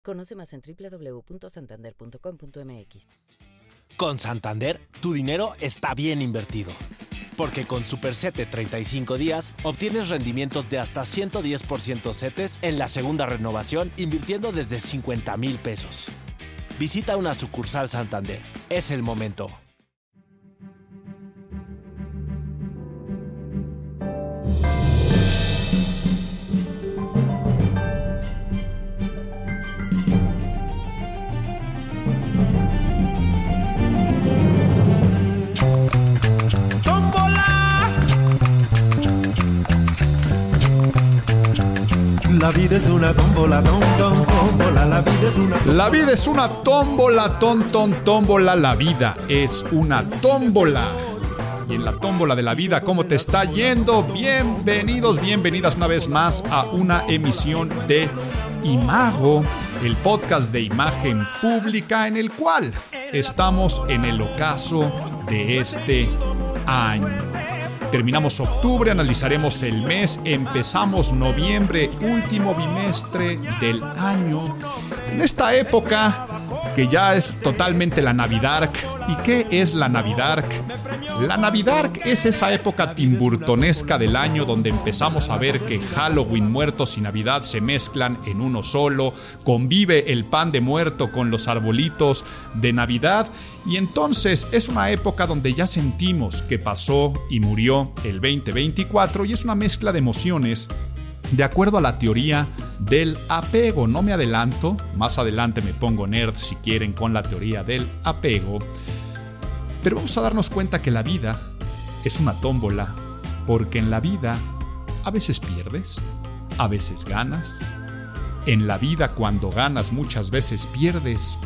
Conoce más en www.santander.com.mx. Con Santander, tu dinero está bien invertido. Porque con Super CETE 35 días, obtienes rendimientos de hasta 110% CETES en la segunda renovación, invirtiendo desde 50,000 pesos. Visita una sucursal Santander. Es el momento. La vida es una tómbola, tómbola, la vida es una tómbola. La vida es una tómbola, tómbola, la vida es una tómbola. Y en la tómbola de la vida, ¿cómo te está yendo? Bienvenidos, bienvenidas una vez más a una emisión de Imago, el podcast de imagen pública en el cual estamos en el ocaso de este año. Terminamos octubre, analizaremos el mes, empezamos noviembre, último bimestre del año. En esta época que ya es totalmente la Navidad. ¿Y qué es la Navidad? La Navidad es esa época timburtonesca del año donde empezamos a ver que Halloween, muertos y Navidad se mezclan en uno solo, convive el pan de muerto con los arbolitos de Navidad, y entonces es una época donde ya sentimos que pasó y murió el 2024 y es una mezcla de emociones de acuerdo a la teoría del apego. No me adelanto, más adelante me pongo nerd si quieren con la teoría del apego. Pero vamos a darnos cuenta que la vida es una tómbola, porque en la vida a veces pierdes, a veces ganas. En la vida cuando ganas muchas veces pierdes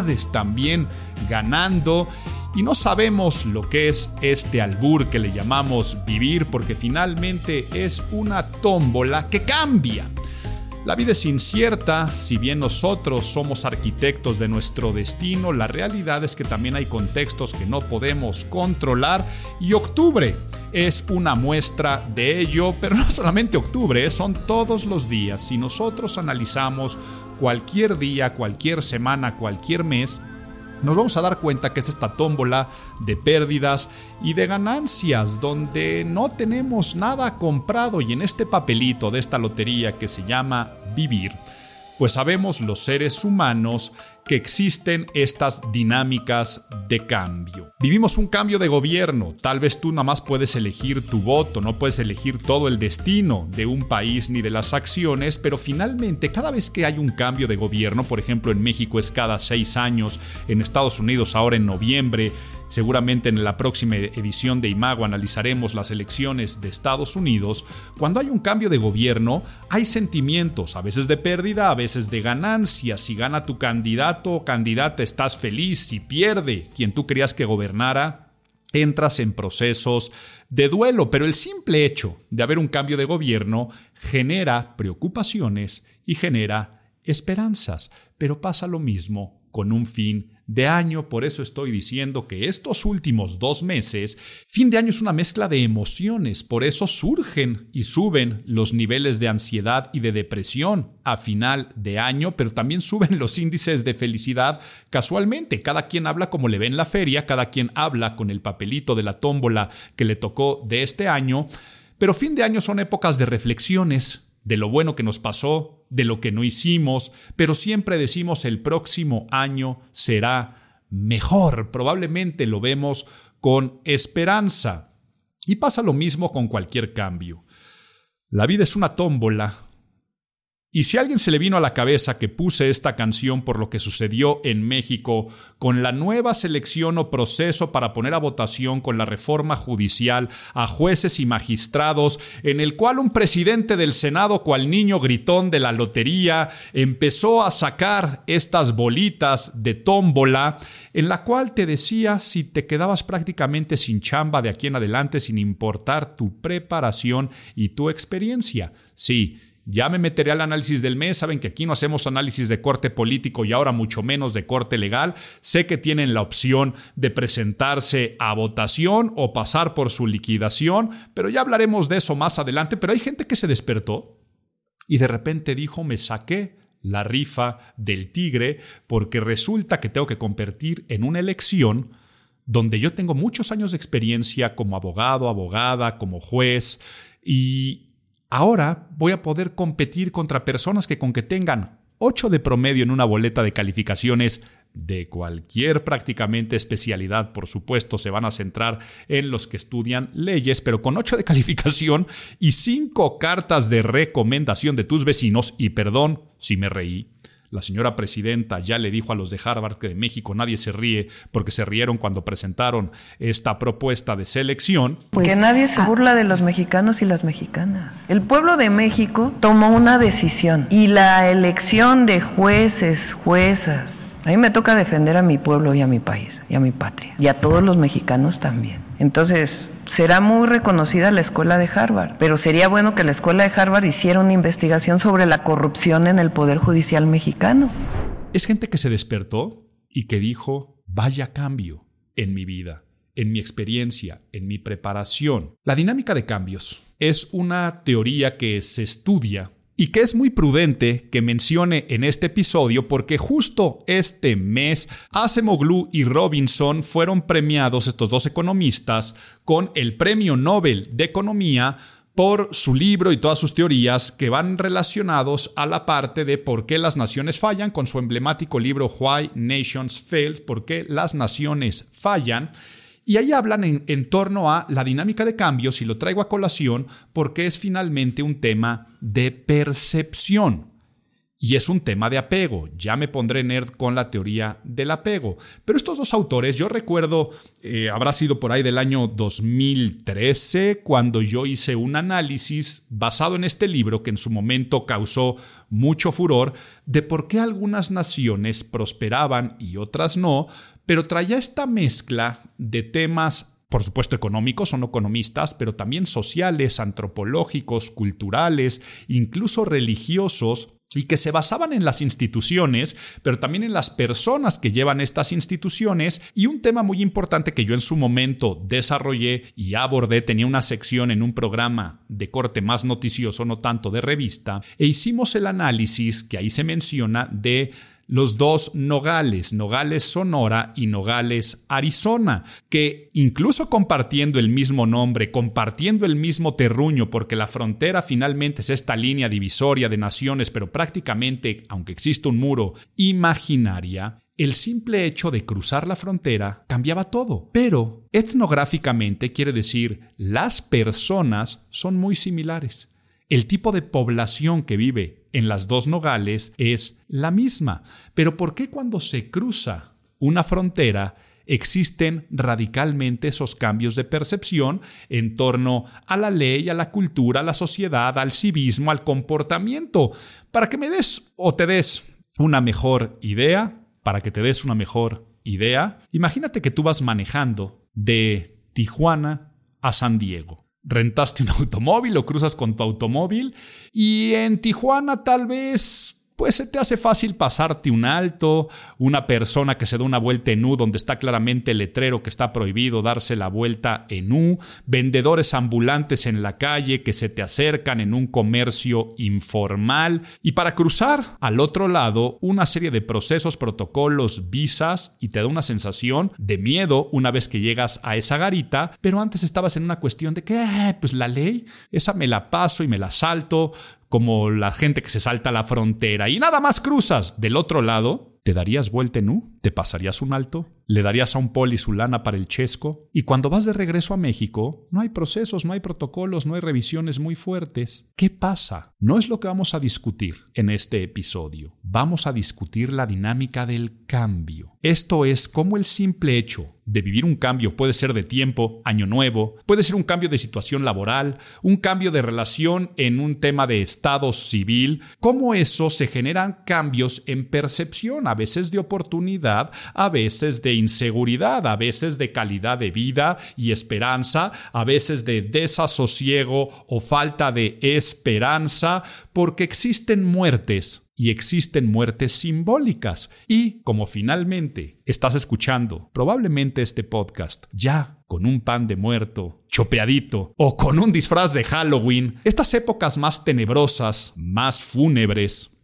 también ganando. Y no sabemos lo que es este albur que le llamamos vivir, porque finalmente es una tómbola que cambia. La vida es incierta, si bien nosotros somos arquitectos de nuestro destino, la realidad es que también hay contextos que no podemos controlar, y octubre es una muestra de ello, pero no solamente octubre, son todos los días. Si nosotros analizamos cualquier día, cualquier semana, cualquier mes, nos vamos a dar cuenta que es esta tómbola de pérdidas y de ganancias donde no tenemos nada comprado, y en este papelito de esta lotería que se llama vivir, pues sabemos los seres humanos que existen estas dinámicas de cambio. Vivimos un cambio de gobierno, tal vez tú nada más puedes elegir tu voto, no puedes elegir todo el destino de un país ni de las acciones, pero finalmente cada vez que hay un cambio de gobierno, por ejemplo en México es cada 6 años, en Estados Unidos ahora en noviembre, seguramente en la próxima edición de Imago analizaremos las elecciones de Estados Unidos. Cuando hay un cambio de gobierno hay sentimientos, a veces de pérdida, a veces de ganancia. Si gana tu candidato o candidata estás feliz, si pierde quien tú creías que gobernara, entras en procesos de duelo. Pero el simple hecho de haber un cambio de gobierno genera preocupaciones y genera esperanzas, pero pasa lo mismo con un fin de año. Por eso estoy diciendo que estos últimos 2 meses, fin de año es una mezcla de emociones, por eso surgen y suben los niveles de ansiedad y de depresión a final de año, pero también suben los índices de felicidad casualmente. Cada quien habla como le ve en la feria, cada quien habla con el papelito de la tómbola que le tocó de este año, pero fin de año son épocas de reflexiones, de lo bueno que nos pasó, de lo que no hicimos, pero siempre decimos el próximo año será mejor. Probablemente lo vemos con esperanza. Y pasa lo mismo con cualquier cambio. La vida es una tómbola. Y si a alguien se le vino a la cabeza que puse esta canción por lo que sucedió en México con la nueva selección o proceso para poner a votación con la reforma judicial a jueces y magistrados, en el cual un presidente del Senado, cual niño gritón de la lotería, empezó a sacar estas bolitas de tómbola, en la cual te decía si te quedabas prácticamente sin chamba de aquí en adelante, sin importar tu preparación y tu experiencia. Sí, ya me meteré al análisis del mes. Saben que aquí no hacemos análisis de corte político y ahora mucho menos de corte legal. Sé que tienen la opción de presentarse a votación o pasar por su liquidación, pero ya hablaremos de eso más adelante. Pero hay gente que se despertó y de repente dijo: me saqué la rifa del tigre porque resulta que tengo que competir en una elección donde yo tengo muchos años de experiencia como abogado, abogada, como juez, y ahora voy a poder competir contra personas que con que tengan 8 de promedio en una boleta de calificaciones de cualquier prácticamente especialidad, por supuesto, se van a centrar en los que estudian leyes, pero con 8 de calificación y 5 cartas de recomendación de tus vecinos, y perdón si me reí, la señora presidenta ya le dijo a los de Harvard que de México nadie se ríe porque se rieron cuando presentaron esta propuesta de selección. Que nadie se burla de los mexicanos y las mexicanas. El pueblo de México tomó una decisión y la elección de jueces, juezas. A mí me toca defender a mi pueblo y a mi país y a mi patria y a todos los mexicanos también. Entonces, será muy reconocida la escuela de Harvard, pero sería bueno que la escuela de Harvard hiciera una investigación sobre la corrupción en el Poder Judicial mexicano. Es gente que se despertó y que dijo, vaya cambio en mi vida, en mi experiencia, en mi preparación. La dinámica de cambios es una teoría que se estudia y que es muy prudente que mencione en este episodio porque justo este mes Acemoglu y Robinson fueron premiados, estos dos economistas, con el Premio Nobel de Economía por su libro y todas sus teorías que van relacionados a la parte de por qué las naciones fallan, con su emblemático libro Why Nations Fail, por qué las naciones fallan. Y ahí hablan en torno a la dinámica de cambios, y lo traigo a colación porque es finalmente un tema de percepción. Y es un tema de apego. Ya me pondré nerd con la teoría del apego. Pero estos dos autores, yo recuerdo, habrá sido por ahí del año 2013, cuando yo hice un análisis basado en este libro que en su momento causó mucho furor, de por qué algunas naciones prosperaban y otras no, pero traía esta mezcla de temas, por supuesto económicos, son economistas, pero también sociales, antropológicos, culturales, incluso religiosos, y que se basaban en las instituciones, pero también en las personas que llevan estas instituciones. Y un tema muy importante que yo en su momento desarrollé y abordé, tenía una sección en un programa de corte más noticioso, no tanto de revista, e hicimos el análisis que ahí se menciona de los dos Nogales, Nogales Sonora y Nogales Arizona, que incluso compartiendo el mismo nombre, compartiendo el mismo terruño, porque la frontera finalmente es esta línea divisoria de naciones, pero prácticamente, aunque existe un muro, imaginaria, el simple hecho de cruzar la frontera cambiaba todo. Pero etnográficamente quiere decir, las personas son muy similares. El tipo de población que vive en las dos Nogales es la misma. Pero ¿por qué cuando se cruza una frontera existen radicalmente esos cambios de percepción en torno a la ley, a la cultura, a la sociedad, al civismo, al comportamiento? Para que me des o te des una mejor idea, imagínate que tú vas manejando de Tijuana a San Diego. Rentaste un automóvil o cruzas con tu automóvil y en Tijuana tal vez pues se te hace fácil pasarte un alto, una persona que se da una vuelta en U donde está claramente el letrero que está prohibido darse la vuelta en U, vendedores ambulantes en la calle que se te acercan en un comercio informal, y para cruzar al otro lado una serie de procesos, protocolos, visas, y te da una sensación de miedo una vez que llegas a esa garita, pero antes estabas en una cuestión de que pues la ley, esa me la paso y me la salto, como la gente que se salta la frontera y nada más cruzas del otro lado. ¿Te darías vuelta en U? ¿Te pasarías un alto? ¿Le darías a un poli su lana para el chesco? Y cuando vas de regreso a México, no hay procesos, no hay protocolos, no hay revisiones muy fuertes. ¿Qué pasa? No es lo que vamos a discutir en este episodio. Vamos a discutir la dinámica del cambio. Esto es cómo el simple hecho de vivir un cambio puede ser de tiempo, año nuevo, puede ser un cambio de situación laboral, un cambio de relación en un tema de estado civil, cómo eso se generan cambios en percepción, a veces de oportunidad, a veces de inseguridad, a veces de calidad de vida y esperanza, a veces de desasosiego o falta de esperanza, porque existen muertes. Y existen muertes simbólicas. Y como finalmente estás escuchando probablemente este podcast ya con un pan de muerto chopeadito o con un disfraz de Halloween, estas épocas más tenebrosas, más fúnebres,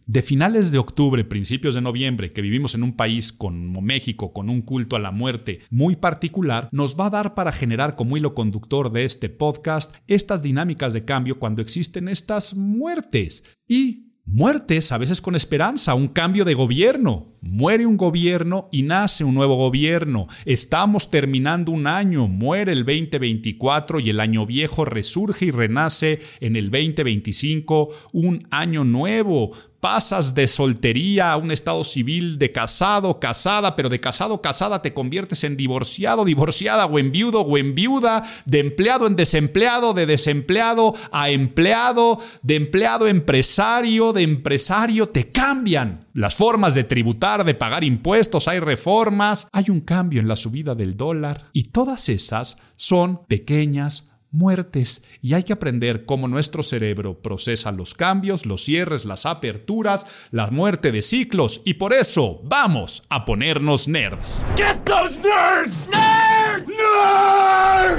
de finales de octubre, principios de noviembre, que vivimos en un país como México, con un culto a la muerte muy particular, nos va a dar para generar como hilo conductor de este podcast estas dinámicas de cambio cuando existen estas muertes. Y muertes a veces con esperanza, un cambio de gobierno. Muere un gobierno y nace un nuevo gobierno. Estamos terminando un año, muere el 2024 y el año viejo resurge y renace en el 2025, un año nuevo. Pasas de soltería a un estado civil de casado, casada, pero de casado, casada te conviertes en divorciado, divorciada o en viuda, de empleado en desempleado, de desempleado a empleado, de empleado a empresario, de empresario te cambian las formas de tributar, de pagar impuestos, hay reformas, hay un cambio en la subida del dólar y todas esas son pequeñas muertes y hay que aprender cómo nuestro cerebro procesa los cambios, los cierres, las aperturas, la muerte de ciclos y por eso vamos a ponernos nerds. Get those nerds! Nerd! Nerd!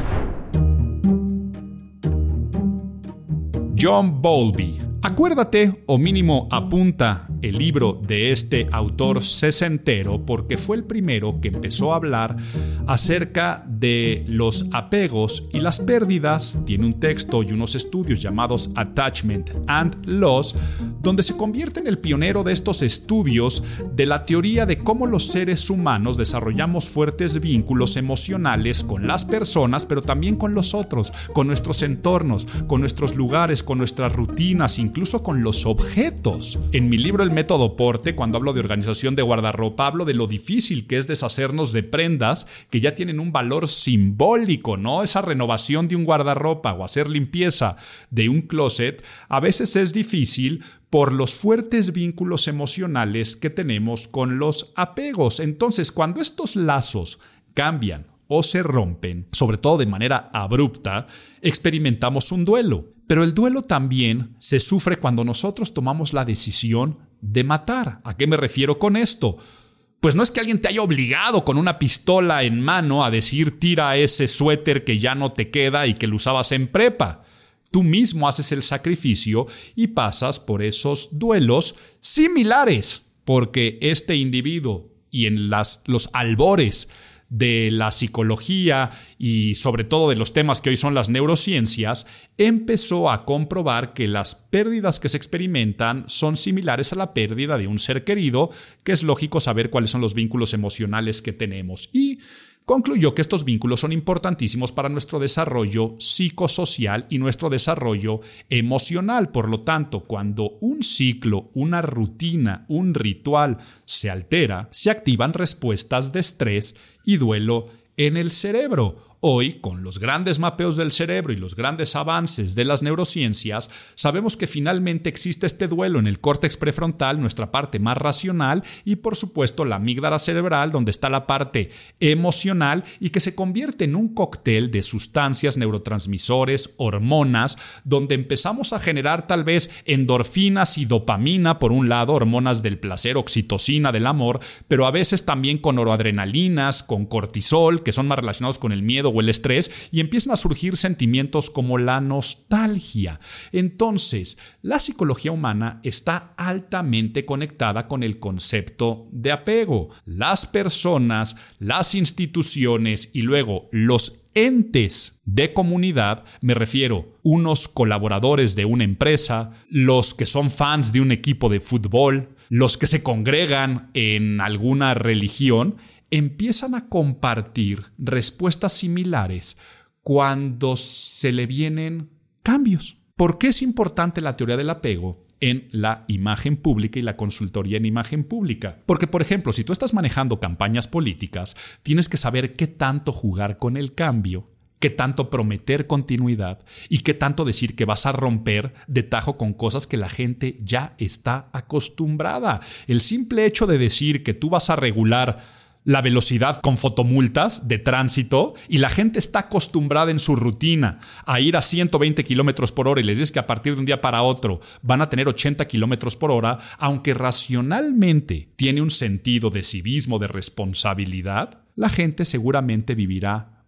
John Bowlby. Acuérdate, o mínimo apunta el libro de este autor sesentero, porque fue el primero que empezó a hablar acerca de los apegos y las pérdidas. Tiene un texto y unos estudios llamados Attachment and Loss, donde se convierte en el pionero de estos estudios de la teoría de cómo los seres humanos desarrollamos fuertes vínculos emocionales con las personas, pero también con los otros, con nuestros entornos, con nuestros lugares, con nuestras rutinas, incluso con los objetos. En mi libro El Método Porte, cuando hablo de organización de guardarropa, hablo de lo difícil que es deshacernos de prendas que ya tienen un valor simbólico, ¿no? Esa renovación de un guardarropa o hacer limpieza de un closet a veces es difícil por los fuertes vínculos emocionales que tenemos con los apegos. Entonces, cuando estos lazos cambian o se rompen, sobre todo de manera abrupta, experimentamos un duelo. Pero el duelo también se sufre cuando nosotros tomamos la decisión de matar. ¿A qué me refiero con esto? Pues no es que alguien te haya obligado con una pistola en mano a decir tira ese suéter que ya no te queda y que lo usabas en prepa. Tú mismo haces el sacrificio y pasas por esos duelos similares, porque este individuo y en los albores de la psicología y sobre todo de los temas que hoy son las neurociencias, empezó a comprobar que las pérdidas que se experimentan son similares a la pérdida de un ser querido, que es lógico saber cuáles son los vínculos emocionales que tenemos. Y concluyó que estos vínculos son importantísimos para nuestro desarrollo psicosocial y nuestro desarrollo emocional. Por lo tanto, cuando un ciclo, una rutina, un ritual se altera, se activan respuestas de estrés y duelo en el cerebro. Hoy, con los grandes mapeos del cerebro y los grandes avances de las neurociencias, sabemos que finalmente existe este duelo en el córtex prefrontal, nuestra parte más racional, y por supuesto la amígdala cerebral, donde está la parte emocional, y que se convierte en un cóctel de sustancias, neurotransmisores, hormonas, donde empezamos a generar tal vez endorfinas y dopamina, por un lado, hormonas del placer, oxitocina del amor, pero a veces también con noradrenalinas, con cortisol, que son más relacionados con el miedo o el estrés, y empiezan a surgir sentimientos como la nostalgia. Entonces, la psicología humana está altamente conectada con el concepto de apego. Las personas, las instituciones y luego los entes de comunidad, me refiero unos colaboradores de una empresa, los que son fans de un equipo de fútbol, los que se congregan en alguna religión, empiezan a compartir respuestas similares cuando se le vienen cambios. ¿Por qué es importante la teoría del apego en la imagen pública y la consultoría en imagen pública? Porque, por ejemplo, si tú estás manejando campañas políticas, tienes que saber qué tanto jugar con el cambio, qué tanto prometer continuidad y qué tanto decir que vas a romper de tajo con cosas que la gente ya está acostumbrada. El simple hecho de decir que tú vas a regular la velocidad con fotomultas de tránsito y la gente está acostumbrada en su rutina a ir a 120 kilómetros por hora y les dices que a partir de un día para otro van a tener 80 kilómetros por hora, aunque racionalmente tiene un sentido de civismo, de responsabilidad, la gente seguramente vivirá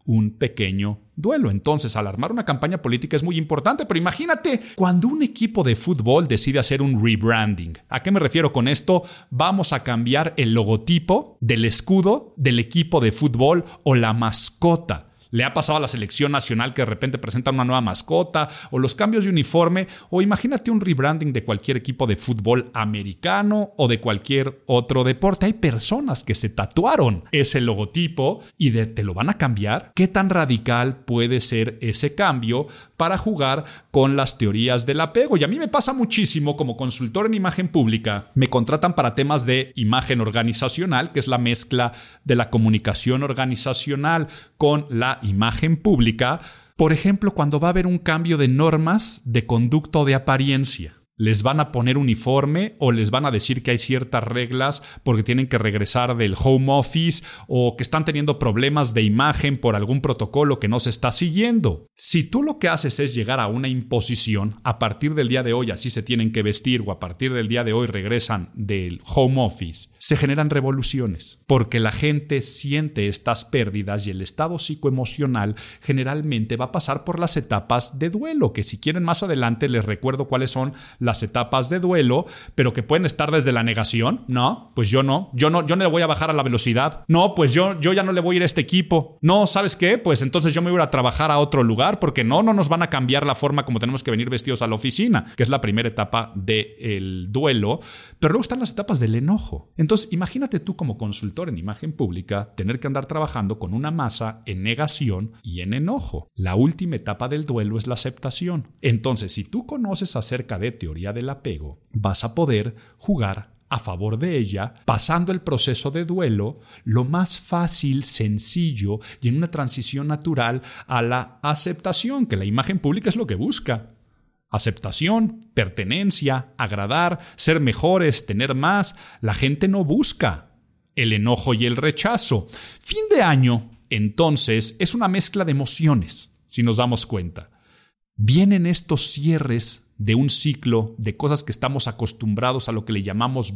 un pequeño duelo. Entonces, al armar una campaña política es muy importante, pero imagínate cuando un equipo de fútbol decide hacer un rebranding. ¿A qué me refiero con esto? Vamos a cambiar el logotipo del escudo del equipo de fútbol o la mascota. Le ha pasado a la selección nacional que de repente presentan una nueva mascota, o los cambios de uniforme, o imagínate un rebranding de cualquier equipo de fútbol americano o de cualquier otro deporte. Hay personas que se tatuaron ese logotipo y te lo van a cambiar. ¿Qué tan radical puede ser ese cambio para jugar con las teorías del apego? Y a mí me pasa muchísimo como consultor en imagen pública. Me contratan para temas de imagen organizacional, que es la mezcla de la comunicación organizacional con la imagen pública. Por ejemplo, cuando va a haber un cambio de normas de conducta o de apariencia. Les van a poner uniforme o les van a decir que hay ciertas reglas porque tienen que regresar del home office o que están teniendo problemas de imagen por algún protocolo que no se está siguiendo. Si tú lo que haces es llegar a una imposición, a partir del día de hoy así se tienen que vestir o a partir del día de hoy regresan del home office, se generan revoluciones porque la gente siente estas pérdidas y el estado psicoemocional generalmente va a pasar por las etapas de duelo, que si quieren más adelante les recuerdo cuáles son las etapas de duelo, pero que pueden estar desde la negación. No, pues yo no le voy a bajar a la velocidad. No, pues yo ya no le voy a ir a este equipo. No, ¿sabes qué? Pues entonces yo me voy a trabajar a otro lugar porque no nos van a cambiar la forma como tenemos que venir vestidos a la oficina, que es la primera etapa del duelo. Pero luego están las etapas del enojo. Entonces, imagínate tú como consultor en imagen pública tener que andar trabajando con una masa en negación y en enojo. La última etapa del duelo es la aceptación. Entonces, si tú conoces acerca de teoría del apego, vas a poder jugar a favor de ella, pasando el proceso de duelo lo más fácil, sencillo y en una transición natural a la aceptación, que la imagen pública es lo que busca. Aceptación, pertenencia, agradar, ser mejores, tener más. La gente no busca el enojo y el rechazo. Fin de año, entonces, es una mezcla de emociones, si nos damos cuenta. Vienen estos cierres de un ciclo de cosas que estamos acostumbrados a lo que le llamamos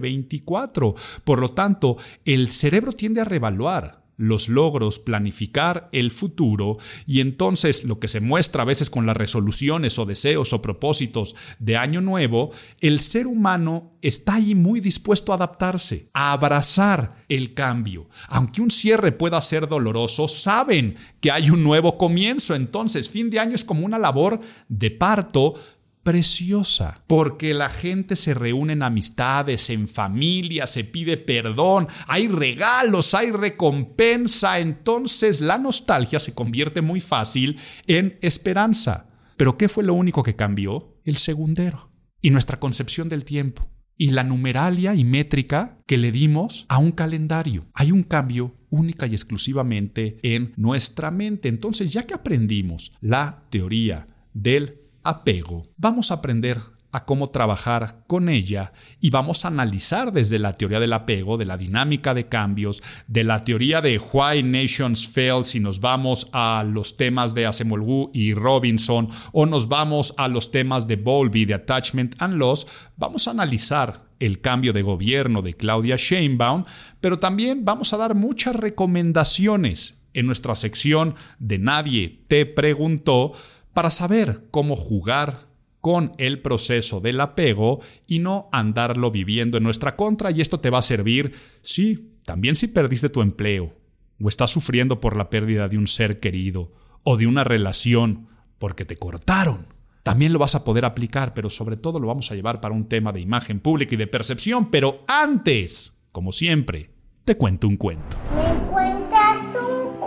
2024. Por lo tanto, el cerebro tiende a reevaluar los logros, planificar el futuro, y entonces lo que se muestra a veces con las resoluciones o deseos o propósitos de año nuevo, el ser humano está ahí muy dispuesto a adaptarse, a abrazar el cambio. Aunque un cierre pueda ser doloroso, saben que hay un nuevo comienzo. Entonces, fin de año es como una labor de parto preciosa, porque la gente se reúne en amistades, en familia, se pide perdón, hay regalos, hay recompensa. Entonces la nostalgia se convierte muy fácil en esperanza. ¿Pero qué fue lo único que cambió? El segundero y nuestra concepción del tiempo y la numeralia y métrica que le dimos a un calendario. Hay un cambio única y exclusivamente en nuestra mente. Entonces, ya que aprendimos la teoría del apego, vamos a aprender a cómo trabajar con ella y vamos a analizar desde la teoría del apego, de la dinámica de cambios, de la teoría de Why Nations Fail, si nos vamos a los temas de Acemoglu y Robinson o nos vamos a los temas de Bowlby, de Attachment and Loss. Vamos a analizar el cambio de gobierno de Claudia Sheinbaum, pero también vamos a dar muchas recomendaciones en nuestra sección de Nadie te preguntó para saber cómo jugar con el proceso del apego y no andarlo viviendo en nuestra contra. Y esto te va a servir, sí, también si perdiste tu empleo o estás sufriendo por la pérdida de un ser querido o de una relación porque te cortaron. También lo vas a poder aplicar, pero sobre todo lo vamos a llevar para un tema de imagen pública y de percepción. Pero antes, como siempre, te cuento un cuento. ¿Me cuentas un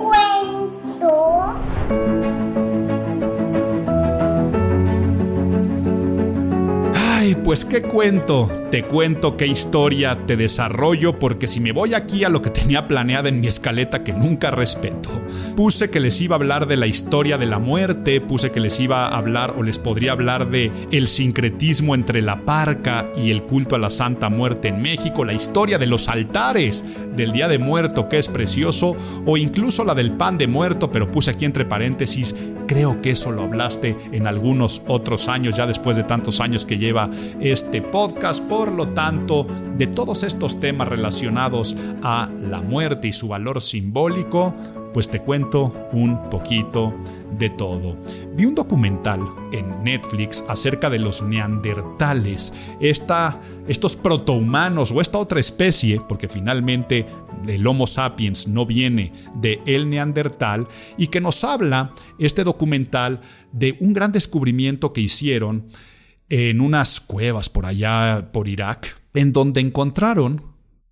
cuento? Ay, pues qué cuento, te cuento qué historia te desarrollo, porque si me voy aquí a lo que tenía planeado en mi escaleta que nunca respeto, puse que les iba a hablar de la historia de la muerte, puse que les iba a hablar o les podría hablar de el sincretismo entre la parca y el culto a la Santa Muerte en México, la historia de los altares del Día de Muerto que es precioso, o incluso la del pan de muerto, pero puse aquí entre paréntesis, creo que eso lo hablaste en algunos otros años, ya después de tantos años que lleva este podcast. Por lo tanto, de todos estos temas relacionados a la muerte y su valor simbólico, Pues te cuento un poquito de todo. Vi un documental en Netflix acerca de los neandertales, estos protohumanos o esta otra especie, porque finalmente el Homo sapiens no viene de el neandertal, y que nos habla este documental de un gran descubrimiento que hicieron en unas cuevas por allá, por Irak, en donde encontraron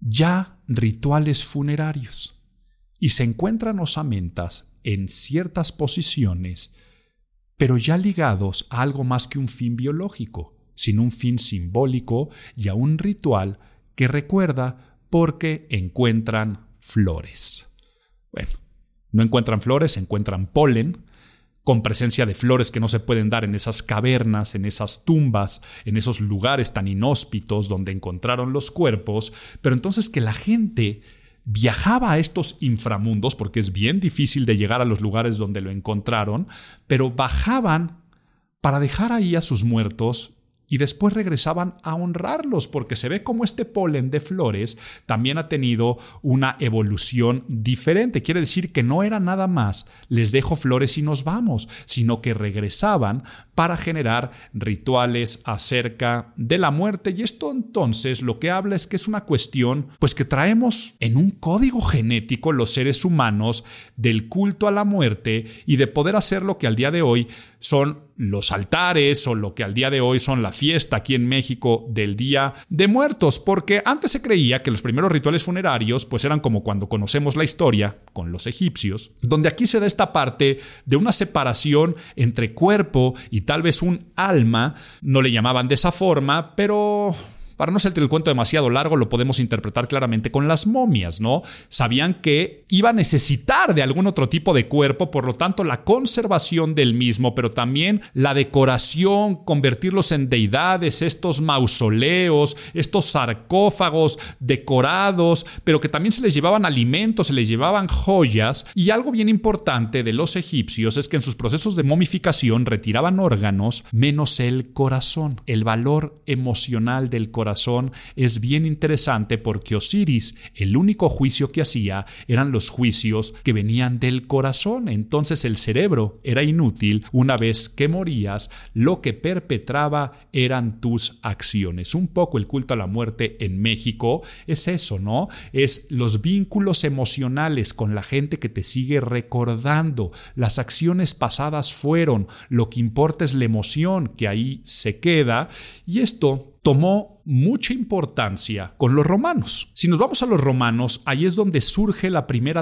ya rituales funerarios. Y se encuentran osamentas en ciertas posiciones, pero ya ligados a algo más que un fin biológico, sino un fin simbólico y a un ritual que recuerda porque encuentran flores. Bueno, no encuentran flores, encuentran polen, con presencia de flores que no se pueden dar en esas cavernas, en esas tumbas, en esos lugares tan inhóspitos donde encontraron los cuerpos, pero entonces que la gente viajaba a estos inframundos, porque es bien difícil de llegar a los lugares donde lo encontraron, pero bajaban para dejar ahí a sus muertos y después regresaban a honrarlos, porque se ve como este polen de flores también ha tenido una evolución diferente. Quiere decir que no era nada más les dejo flores y nos vamos, sino que regresaban para generar rituales acerca de la muerte. Y esto entonces lo que habla es que es una cuestión pues que traemos en un código genético los seres humanos del culto a la muerte y de poder hacer lo que al día de hoy son los altares o lo que al día de hoy son la fiesta aquí en México del Día de Muertos, porque antes se creía que los primeros rituales funerarios pues eran como cuando conocemos la historia con los egipcios, donde aquí se da esta parte de una separación entre cuerpo y tal vez un alma. No le llamaban de esa forma, pero para no hacerte el cuento demasiado largo, lo podemos interpretar claramente con las momias, ¿no? Sabían que iba a necesitar de algún otro tipo de cuerpo, por lo tanto la conservación del mismo, pero también la decoración, convertirlos en deidades, estos mausoleos, estos sarcófagos decorados, pero que también se les llevaban alimentos, se les llevaban joyas. Y algo bien importante de los egipcios es que en sus procesos de momificación retiraban órganos menos el corazón. El valor emocional del corazón es bien interesante porque Osiris, el único juicio que hacía eran los juicios que venían del corazón. Entonces el cerebro era inútil. Una vez que morías, lo que perpetraba eran tus acciones. Un poco el culto a la muerte en México es eso, ¿no? Es los vínculos emocionales con la gente que te sigue recordando. Las acciones pasadas fueron, lo que importa es la emoción que ahí se queda, y esto tomó mucha importancia con los romanos. Si nos vamos a los romanos, ahí es donde surge la primera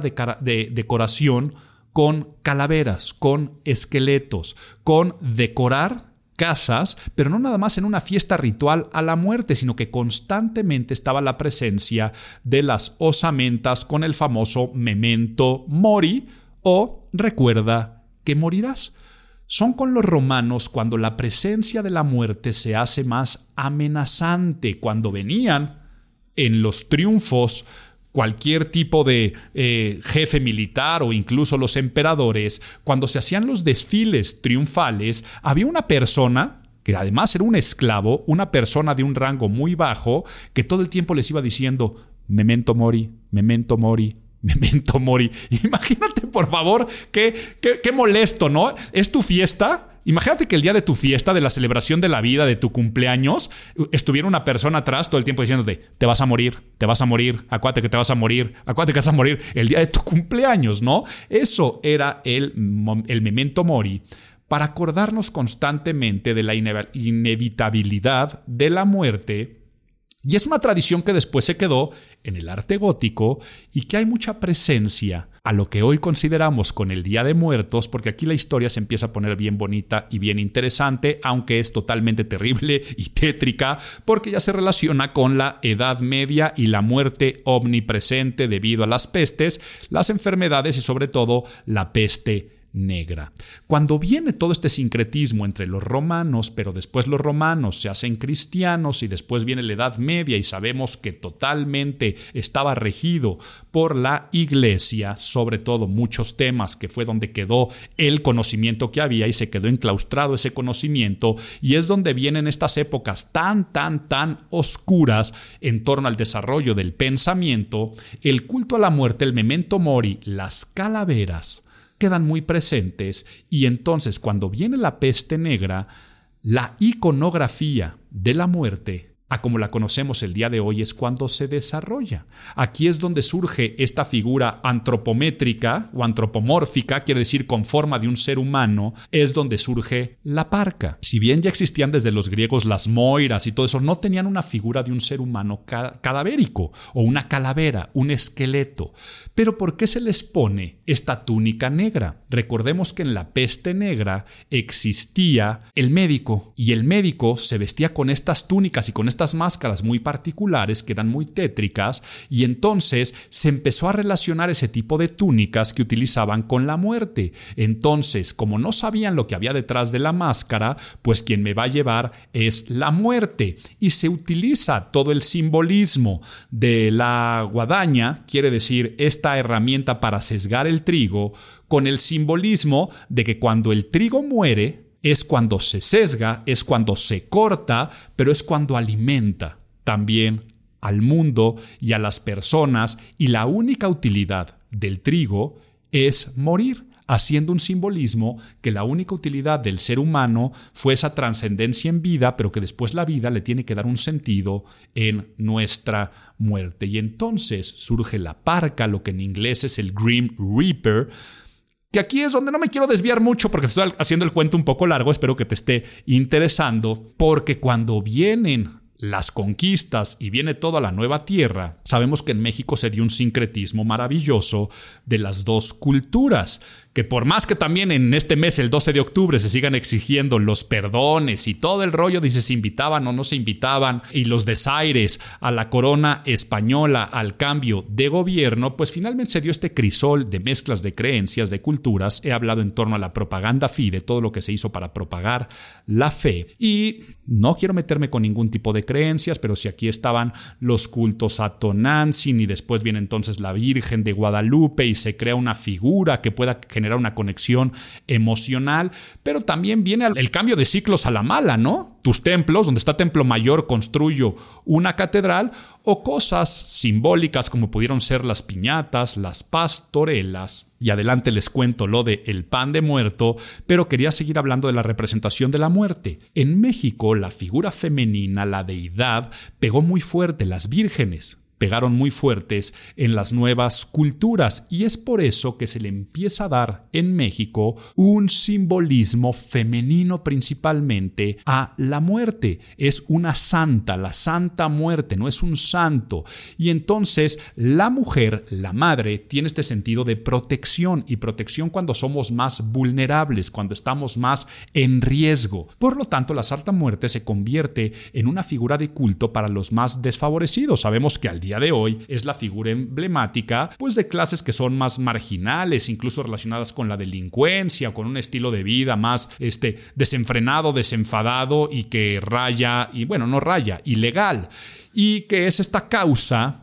decoración con calaveras, con esqueletos, con decorar casas, pero no nada más en una fiesta ritual a la muerte, sino que constantemente estaba la presencia de las osamentas con el famoso memento mori o recuerda que morirás. Son con los romanos cuando la presencia de la muerte se hace más amenazante, cuando venían en los triunfos cualquier tipo de jefe militar o incluso los emperadores, cuando se hacían los desfiles triunfales, había una persona que además era un esclavo, una persona de un rango muy bajo, que todo el tiempo les iba diciendo memento mori, memento mori, memento mori. Imagínate, por favor, qué molesto, ¿no? Es tu fiesta. Imagínate que el día de tu fiesta, de la celebración de la vida, de tu cumpleaños, estuviera una persona atrás todo el tiempo diciéndote, te vas a morir, acuérdate que te vas a morir, acuérdate que vas a morir el día de tu cumpleaños, ¿no? Eso era el memento mori, para acordarnos constantemente de la inevitabilidad de la muerte. Y es una tradición que después se quedó en el arte gótico y que hay mucha presencia a lo que hoy consideramos con el Día de Muertos, porque aquí la historia se empieza a poner bien bonita y bien interesante, aunque es totalmente terrible y tétrica, porque ya se relaciona con la Edad Media y la muerte omnipresente debido a las pestes, las enfermedades y sobre todo la peste negra. Cuando viene todo este sincretismo entre los romanos, pero después los romanos se hacen cristianos y después viene la Edad Media y sabemos que totalmente estaba regido por la Iglesia, sobre todo muchos temas que fue donde quedó el conocimiento que había y se quedó enclaustrado ese conocimiento, y es donde vienen estas épocas tan oscuras en torno al desarrollo del pensamiento. El culto a la muerte, el memento mori, las calaveras quedan muy presentes, y entonces cuando viene la peste negra, la iconografía de la muerte, a como la conocemos el día de hoy, es cuando se desarrolla. Aquí es donde surge esta figura antropométrica o antropomórfica, quiere decir con forma de un ser humano, es donde surge la parca. Si bien ya existían desde los griegos las moiras y todo eso, no tenían una figura de un ser humano cadavérico o una calavera, un esqueleto. Pero ¿por qué se les pone esta túnica negra? Recordemos que en la peste negra existía el médico, y el médico se vestía con estas túnicas y con estas máscaras muy particulares que eran muy tétricas, y entonces se empezó a relacionar ese tipo de túnicas que utilizaban con la muerte. Entonces, como no sabían lo que había detrás de la máscara, pues quien me va a llevar es la muerte, y se utiliza todo el simbolismo de la guadaña, quiere decir esta herramienta para sesgar el trigo, con el simbolismo de que cuando el trigo muere es cuando se sesga, es cuando se corta, pero es cuando alimenta también al mundo y a las personas, y la única utilidad del trigo es morir, haciendo un simbolismo que la única utilidad del ser humano fue esa trascendencia en vida, pero que después la vida le tiene que dar un sentido en nuestra muerte. Y entonces surge la parca, lo que en inglés es el Grim Reaper, que aquí es donde no me quiero desviar mucho porque estoy haciendo el cuento un poco largo, espero que te esté interesando, porque cuando vienen las conquistas y viene toda la nueva tierra, sabemos que en México se dio un sincretismo maravilloso de las dos culturas, que por más que también en este mes, el 12 de octubre, se sigan exigiendo los perdones y todo el rollo de si se invitaban o no se invitaban, y los desaires a la corona española, al cambio de gobierno, pues finalmente se dio este crisol de mezclas de creencias, de culturas. He hablado en torno a la propaganda fide, todo lo que se hizo para propagar la fe, y no quiero meterme con ningún tipo de creencias, pero si aquí estaban los cultos a Tonantzin, y después viene entonces la Virgen de Guadalupe y se crea una figura que pueda generar una conexión emocional, pero también viene el cambio de ciclos a la mala, ¿no? Tus templos, donde está Templo Mayor, construyo una catedral, o cosas simbólicas como pudieron ser las piñatas, las pastorelas. Y adelante les cuento lo de el pan de muerto, pero quería seguir hablando de la representación de la muerte. En México, la figura femenina, la deidad, pegó muy fuerte, las vírgenes pegaron muy fuertes en las nuevas culturas, y es por eso que se le empieza a dar en México un simbolismo femenino principalmente a la muerte. Es una santa, la santa muerte, no es un santo. Y entonces la mujer, la madre, tiene este sentido de protección, y protección cuando somos más vulnerables, cuando estamos más en riesgo. Por lo tanto, la Santa Muerte se convierte en una figura de culto para los más desfavorecidos. Sabemos que al día de hoy es la figura emblemática, pues, de clases que son más marginales, incluso relacionadas con la delincuencia, con un estilo de vida más desenfrenado, desenfadado, y que raya, y bueno, no raya, ilegal, y que es esta causa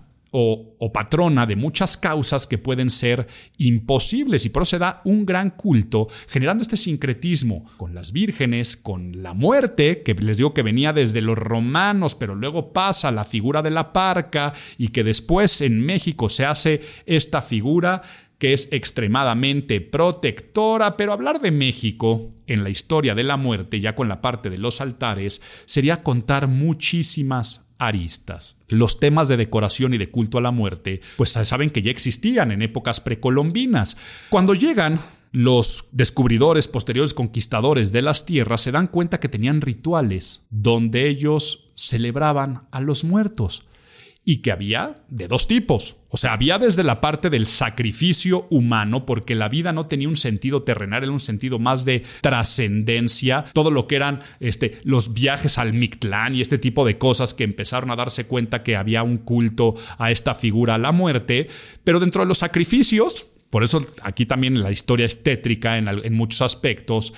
o patrona de muchas causas que pueden ser imposibles, y por eso se da un gran culto, generando este sincretismo con las vírgenes, con la muerte, que les digo que venía desde los romanos, pero luego pasa a la figura de la parca, y que después en México se hace esta figura que es extremadamente protectora. Pero hablar de México en la historia de la muerte, ya con la parte de los altares, sería contar muchísimas aristas. Los temas de decoración y de culto a la muerte, pues saben que ya existían en épocas precolombinas. Cuando llegan los descubridores, posteriores conquistadores de las tierras, se dan cuenta que tenían rituales donde ellos celebraban a los muertos, y que había de dos tipos. O sea, había desde la parte del sacrificio humano, porque la vida no tenía un sentido terrenal, era un sentido más de trascendencia. Todo lo que eran los viajes al Mictlán y este tipo de cosas, que empezaron a darse cuenta que había un culto a esta figura, a la muerte. Pero dentro de los sacrificios, por eso aquí también la historia es tétrica en muchos aspectos,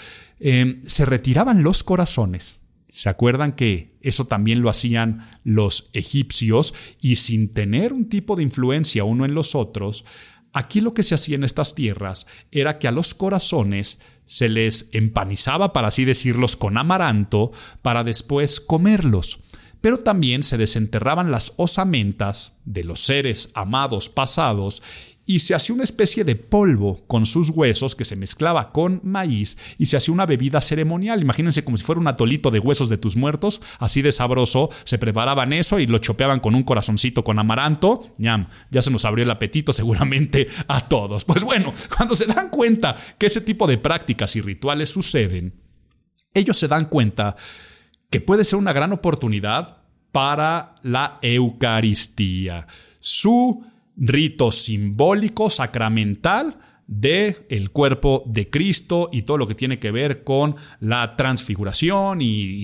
se retiraban los corazones. ¿Se acuerdan que eso también lo hacían los egipcios? Y sin tener un tipo de influencia uno en los otros, aquí lo que se hacía en estas tierras era que a los corazones se les empanizaba, para así decirlos, con amaranto, para después comerlos. Pero también se desenterraban las osamentas de los seres amados pasados y se hacía una especie de polvo con sus huesos que se mezclaba con maíz y se hacía una bebida ceremonial. Imagínense como si fuera un atolito de huesos de tus muertos, así de sabroso. Se preparaban eso y lo chopeaban con un corazoncito con amaranto. ¡Ñam! Ya se nos abrió el apetito seguramente a todos. Pues bueno, cuando se dan cuenta que ese tipo de prácticas y rituales suceden, ellos se dan cuenta que puede ser una gran oportunidad para la Eucaristía. Su rito simbólico, sacramental del cuerpo de Cristo y todo lo que tiene que ver con la transfiguración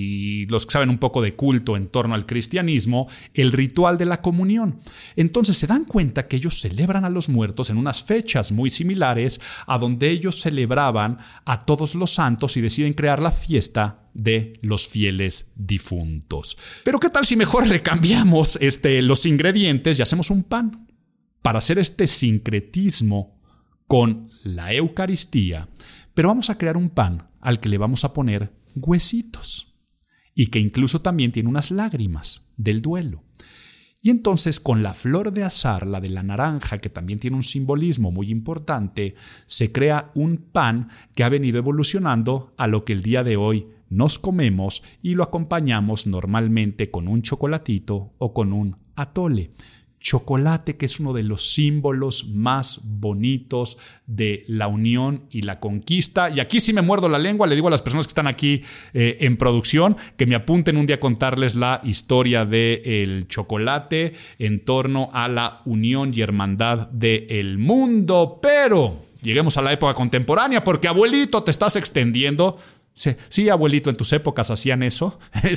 y los que saben un poco de culto en torno al cristianismo, el ritual de la comunión. Entonces se dan cuenta que ellos celebran a los muertos en unas fechas muy similares a donde ellos celebraban a todos los santos y deciden crear la fiesta de los fieles difuntos. Pero ¿qué tal si mejor le cambiamos los ingredientes y hacemos un pan? Para hacer este sincretismo con la Eucaristía, pero vamos a crear un pan al que le vamos a poner huesitos y que incluso también tiene unas lágrimas del duelo. Y entonces con la flor de azahar, la de la naranja, que también tiene un simbolismo muy importante, se crea un pan que ha venido evolucionando a lo que el día de hoy nos comemos y lo acompañamos normalmente con un chocolatito o con un atole. Chocolate, que es uno de los símbolos más bonitos de la unión y la conquista. Y aquí sí me muerdo la lengua, le digo a las personas que están aquí en producción que me apunten un día a contarles la historia del chocolate en torno a la unión y hermandad del mundo. Pero lleguemos a la época contemporánea, porque abuelito, te estás extendiendo. Sí, abuelito, en tus épocas hacían eso.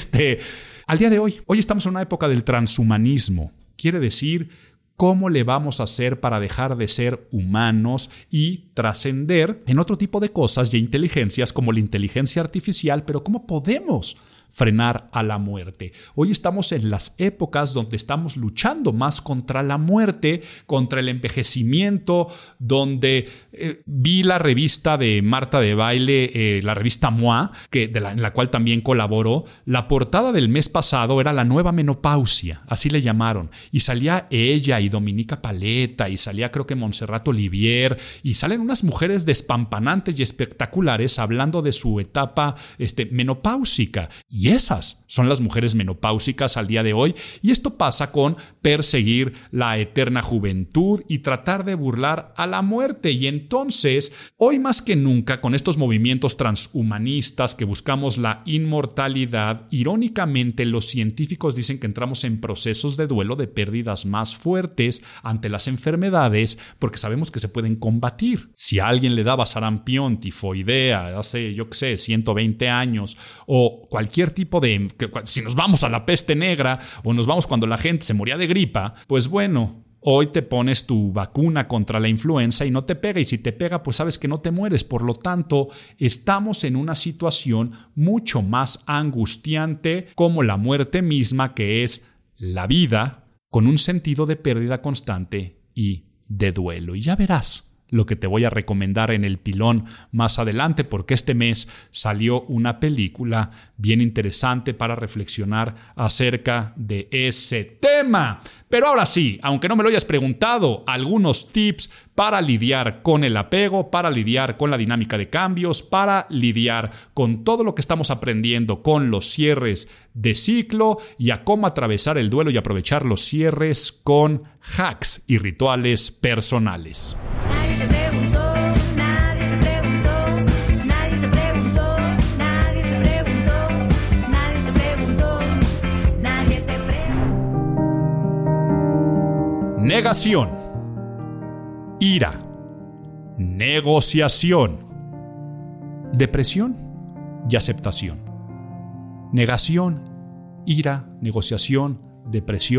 Al día de hoy estamos en una época del transhumanismo. Quiere decir, ¿cómo le vamos a hacer para dejar de ser humanos y trascender en otro tipo de cosas y inteligencias como la inteligencia artificial? Pero ¿cómo podemos frenar a la muerte? Hoy estamos en las épocas donde estamos luchando más contra la muerte, contra el envejecimiento, donde vi la revista de Marta de Baile, la revista MOA, en la cual también colaboró. La portada del mes pasado era la nueva menopausia, así le llamaron, y salía ella y Dominica Paleta, y salía creo que Montserrat Olivier, y salen unas mujeres despampanantes y espectaculares hablando de su etapa menopáusica. Y esas son las mujeres menopáusicas al día de hoy. Y esto pasa con perseguir la eterna juventud y tratar de burlar a la muerte. Y entonces, hoy más que nunca, con estos movimientos transhumanistas que buscamos la inmortalidad, irónicamente los científicos dicen que entramos en procesos de duelo, de pérdidas más fuertes ante las enfermedades, porque sabemos que se pueden combatir. Si a alguien le daba sarampión, tifoidea, hace, 120 años, o cualquier tipo de... Si nos vamos a la peste negra o nos vamos cuando la gente se moría de gripa, pues bueno, hoy te pones tu vacuna contra la influenza y no te pega, y si te pega, pues sabes que no te mueres. Por lo tanto, estamos en una situación mucho más angustiante como la muerte misma, que es la vida, con un sentido de pérdida constante y de duelo. Y ya verás lo que te voy a recomendar en el pilón más adelante, porque este mes salió una película bien interesante para reflexionar acerca de ese tema. Pero ahora sí, aunque no me lo hayas preguntado, algunos tips para lidiar con el apego, para lidiar con la dinámica de cambios, para lidiar con todo lo que estamos aprendiendo con los cierres de ciclo y a cómo atravesar el duelo y aprovechar los cierres con hacks y rituales personales. Negación, ira, negociación, depresión y aceptación. Negación, ira, negociación, depresión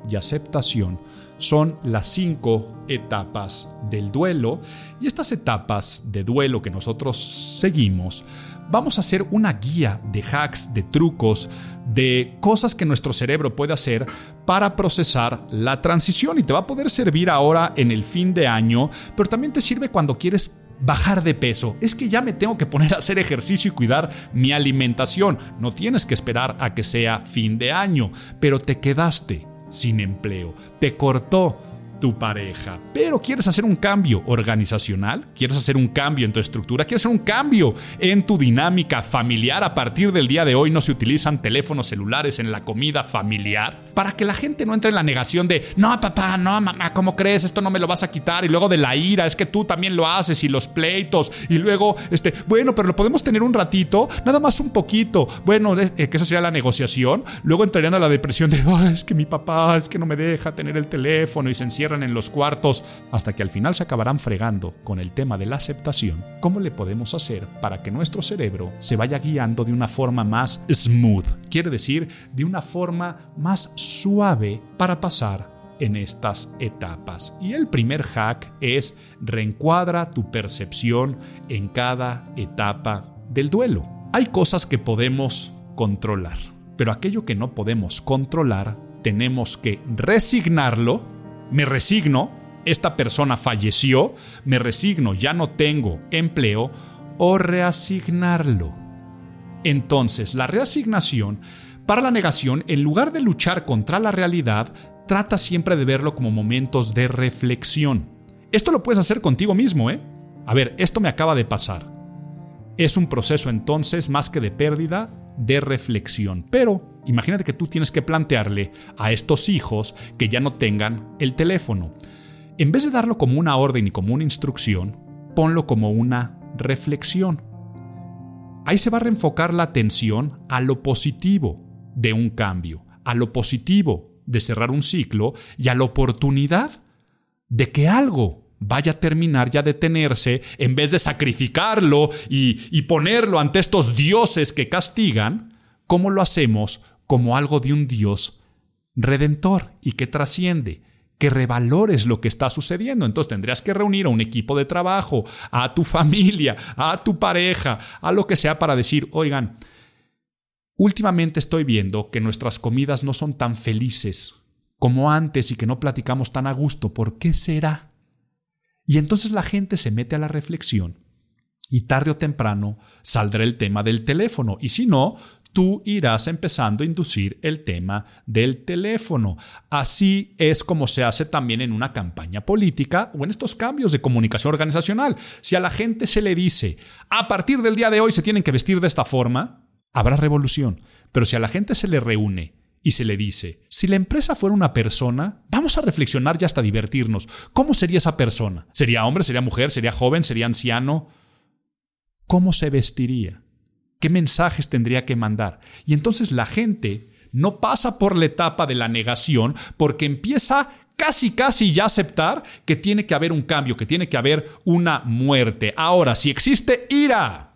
y aceptación son las 5 etapas del duelo. Y estas etapas de duelo que nosotros seguimos, vamos a hacer una guía de hacks, de trucos, de cosas que nuestro cerebro puede hacer para procesar la transición. Y te va a poder servir ahora en el fin de año, pero también te sirve cuando quieres bajar de peso. Es que ya me tengo que poner a hacer ejercicio y cuidar mi alimentación. No tienes que esperar a que sea fin de año, pero te quedaste sin empleo, te cortó tu pareja, pero quieres hacer un cambio organizacional, quieres hacer un cambio en tu estructura, quieres hacer un cambio en tu dinámica familiar. A partir del día de hoy no se utilizan teléfonos celulares en la comida familiar, para que la gente no entre en la negación de no papá, no mamá, ¿cómo crees? Esto no me lo vas a quitar. Y luego de la ira, es que tú también lo haces, y los pleitos, y luego bueno, pero lo podemos tener un ratito, nada más un poquito. Bueno, que eso sería la negociación. Luego entrarían a la depresión de es que mi papá, es que no me deja tener el teléfono, y se encierran en los cuartos, hasta que al final se acabarán fregando con el tema de la aceptación. ¿Cómo le podemos hacer para que nuestro cerebro se vaya guiando de una forma más smooth? Quiere decir, de una forma más suave para pasar en estas etapas. Y el primer hack es: reencuadra tu percepción en cada etapa del duelo. Hay cosas que podemos controlar, pero aquello que no podemos controlar, tenemos que resignarlo. Me resigno, esta persona falleció, me resigno, ya no tengo empleo, o reasignarlo. Entonces, la reasignación, para la negación, en lugar de luchar contra la realidad, trata siempre de verlo como momentos de reflexión. Esto lo puedes hacer contigo mismo, A ver, esto me acaba de pasar. Es un proceso entonces, más que de pérdida, de reflexión. Pero imagínate que tú tienes que plantearle a estos hijos que ya no tengan el teléfono. En vez de darlo como una orden y como una instrucción, ponlo como una reflexión. Ahí se va a reenfocar la atención a lo positivo de un cambio, a lo positivo de cerrar un ciclo y a la oportunidad de que algo vaya a terminar y a detenerse, en vez de sacrificarlo y ponerlo ante estos dioses que castigan. ¿Cómo lo hacemos? Como algo de un Dios redentor y que trasciende, que revalores lo que está sucediendo. Entonces tendrías que reunir a un equipo de trabajo, a tu familia, a tu pareja, a lo que sea, para decir: oigan, últimamente estoy viendo que nuestras comidas no son tan felices como antes y que no platicamos tan a gusto. ¿Por qué será? Y entonces la gente se mete a la reflexión y tarde o temprano saldrá el tema del teléfono. Y si no, tú irás empezando a inducir el tema del teléfono. Así es como se hace también en una campaña política o en estos cambios de comunicación organizacional. Si a la gente se le dice: a partir del día de hoy se tienen que vestir de esta forma, habrá revolución. Pero si a la gente se le reúne y se le dice: si la empresa fuera una persona, vamos a reflexionar y hasta divertirnos. ¿Cómo sería esa persona? ¿Sería hombre? ¿Sería mujer? ¿Sería joven? ¿Sería anciano? ¿Cómo se vestiría? ¿Qué mensajes tendría que mandar? Y entonces la gente no pasa por la etapa de la negación, porque empieza casi ya a aceptar que tiene que haber un cambio, que tiene que haber una muerte. Ahora, si existe ira,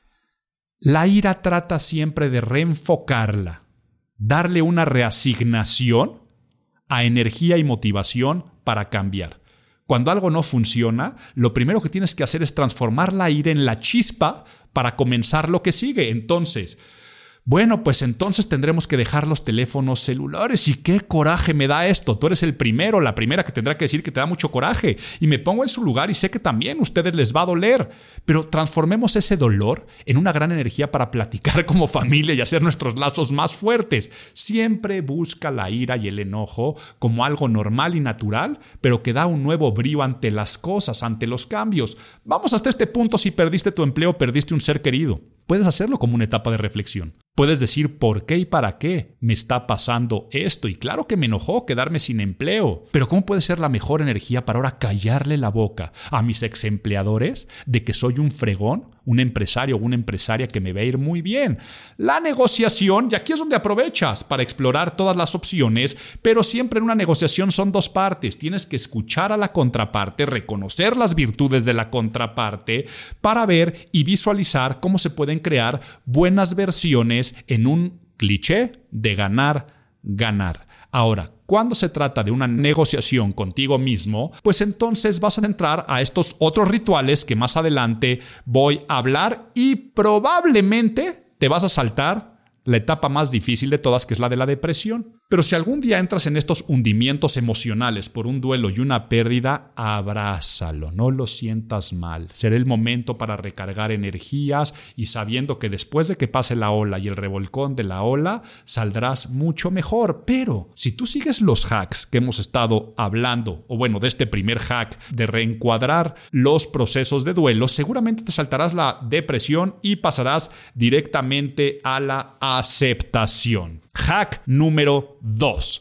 la ira trata siempre de reenfocarla, darle una reasignación a energía y motivación para cambiar. Cuando algo no funciona, lo primero que tienes que hacer es transformar la ira en la chispa para comenzar lo que sigue. Entonces, bueno, pues entonces tendremos que dejar los teléfonos celulares. ¿Y qué coraje me da esto? Tú eres el primero, la primera que tendrá que decir que te da mucho coraje. Y me pongo en su lugar y sé que también a ustedes les va a doler. Pero transformemos ese dolor en una gran energía para platicar como familia y hacer nuestros lazos más fuertes. Siempre busca la ira y el enojo como algo normal y natural, pero que da un nuevo brío ante las cosas, ante los cambios. Vamos hasta este punto: si perdiste tu empleo, perdiste un ser querido. Puedes hacerlo como una etapa de reflexión. Puedes decir: ¿por qué y para qué me está pasando esto? Y claro que me enojó quedarme sin empleo. Pero ¿cómo puede ser la mejor energía para ahora callarle la boca a mis ex empleadores de que soy un fregón, un empresario o una empresaria que me va a ir muy bien? La negociación, y aquí es donde aprovechas para explorar todas las opciones, pero siempre en una negociación son dos partes. Tienes que escuchar a la contraparte, reconocer las virtudes de la contraparte para ver y visualizar cómo se pueden crear buenas versiones en un cliché de ganar. Ahora, Cuando se trata de una negociación contigo mismo, pues entonces vas a entrar a estos otros rituales que más adelante voy a hablar y probablemente te vas a saltar la etapa más difícil de todas, que es la de la depresión. Pero si algún día entras en estos hundimientos emocionales por un duelo y una pérdida, abrázalo, no lo sientas mal. Será el momento para recargar energías y sabiendo que después de que pase la ola y el revolcón de la ola, saldrás mucho mejor. Pero si tú sigues los hacks que hemos estado hablando, o bueno, de este primer hack de reencuadrar los procesos de duelo, seguramente te saltarás la depresión y pasarás directamente a la aceptación. Hack número 2.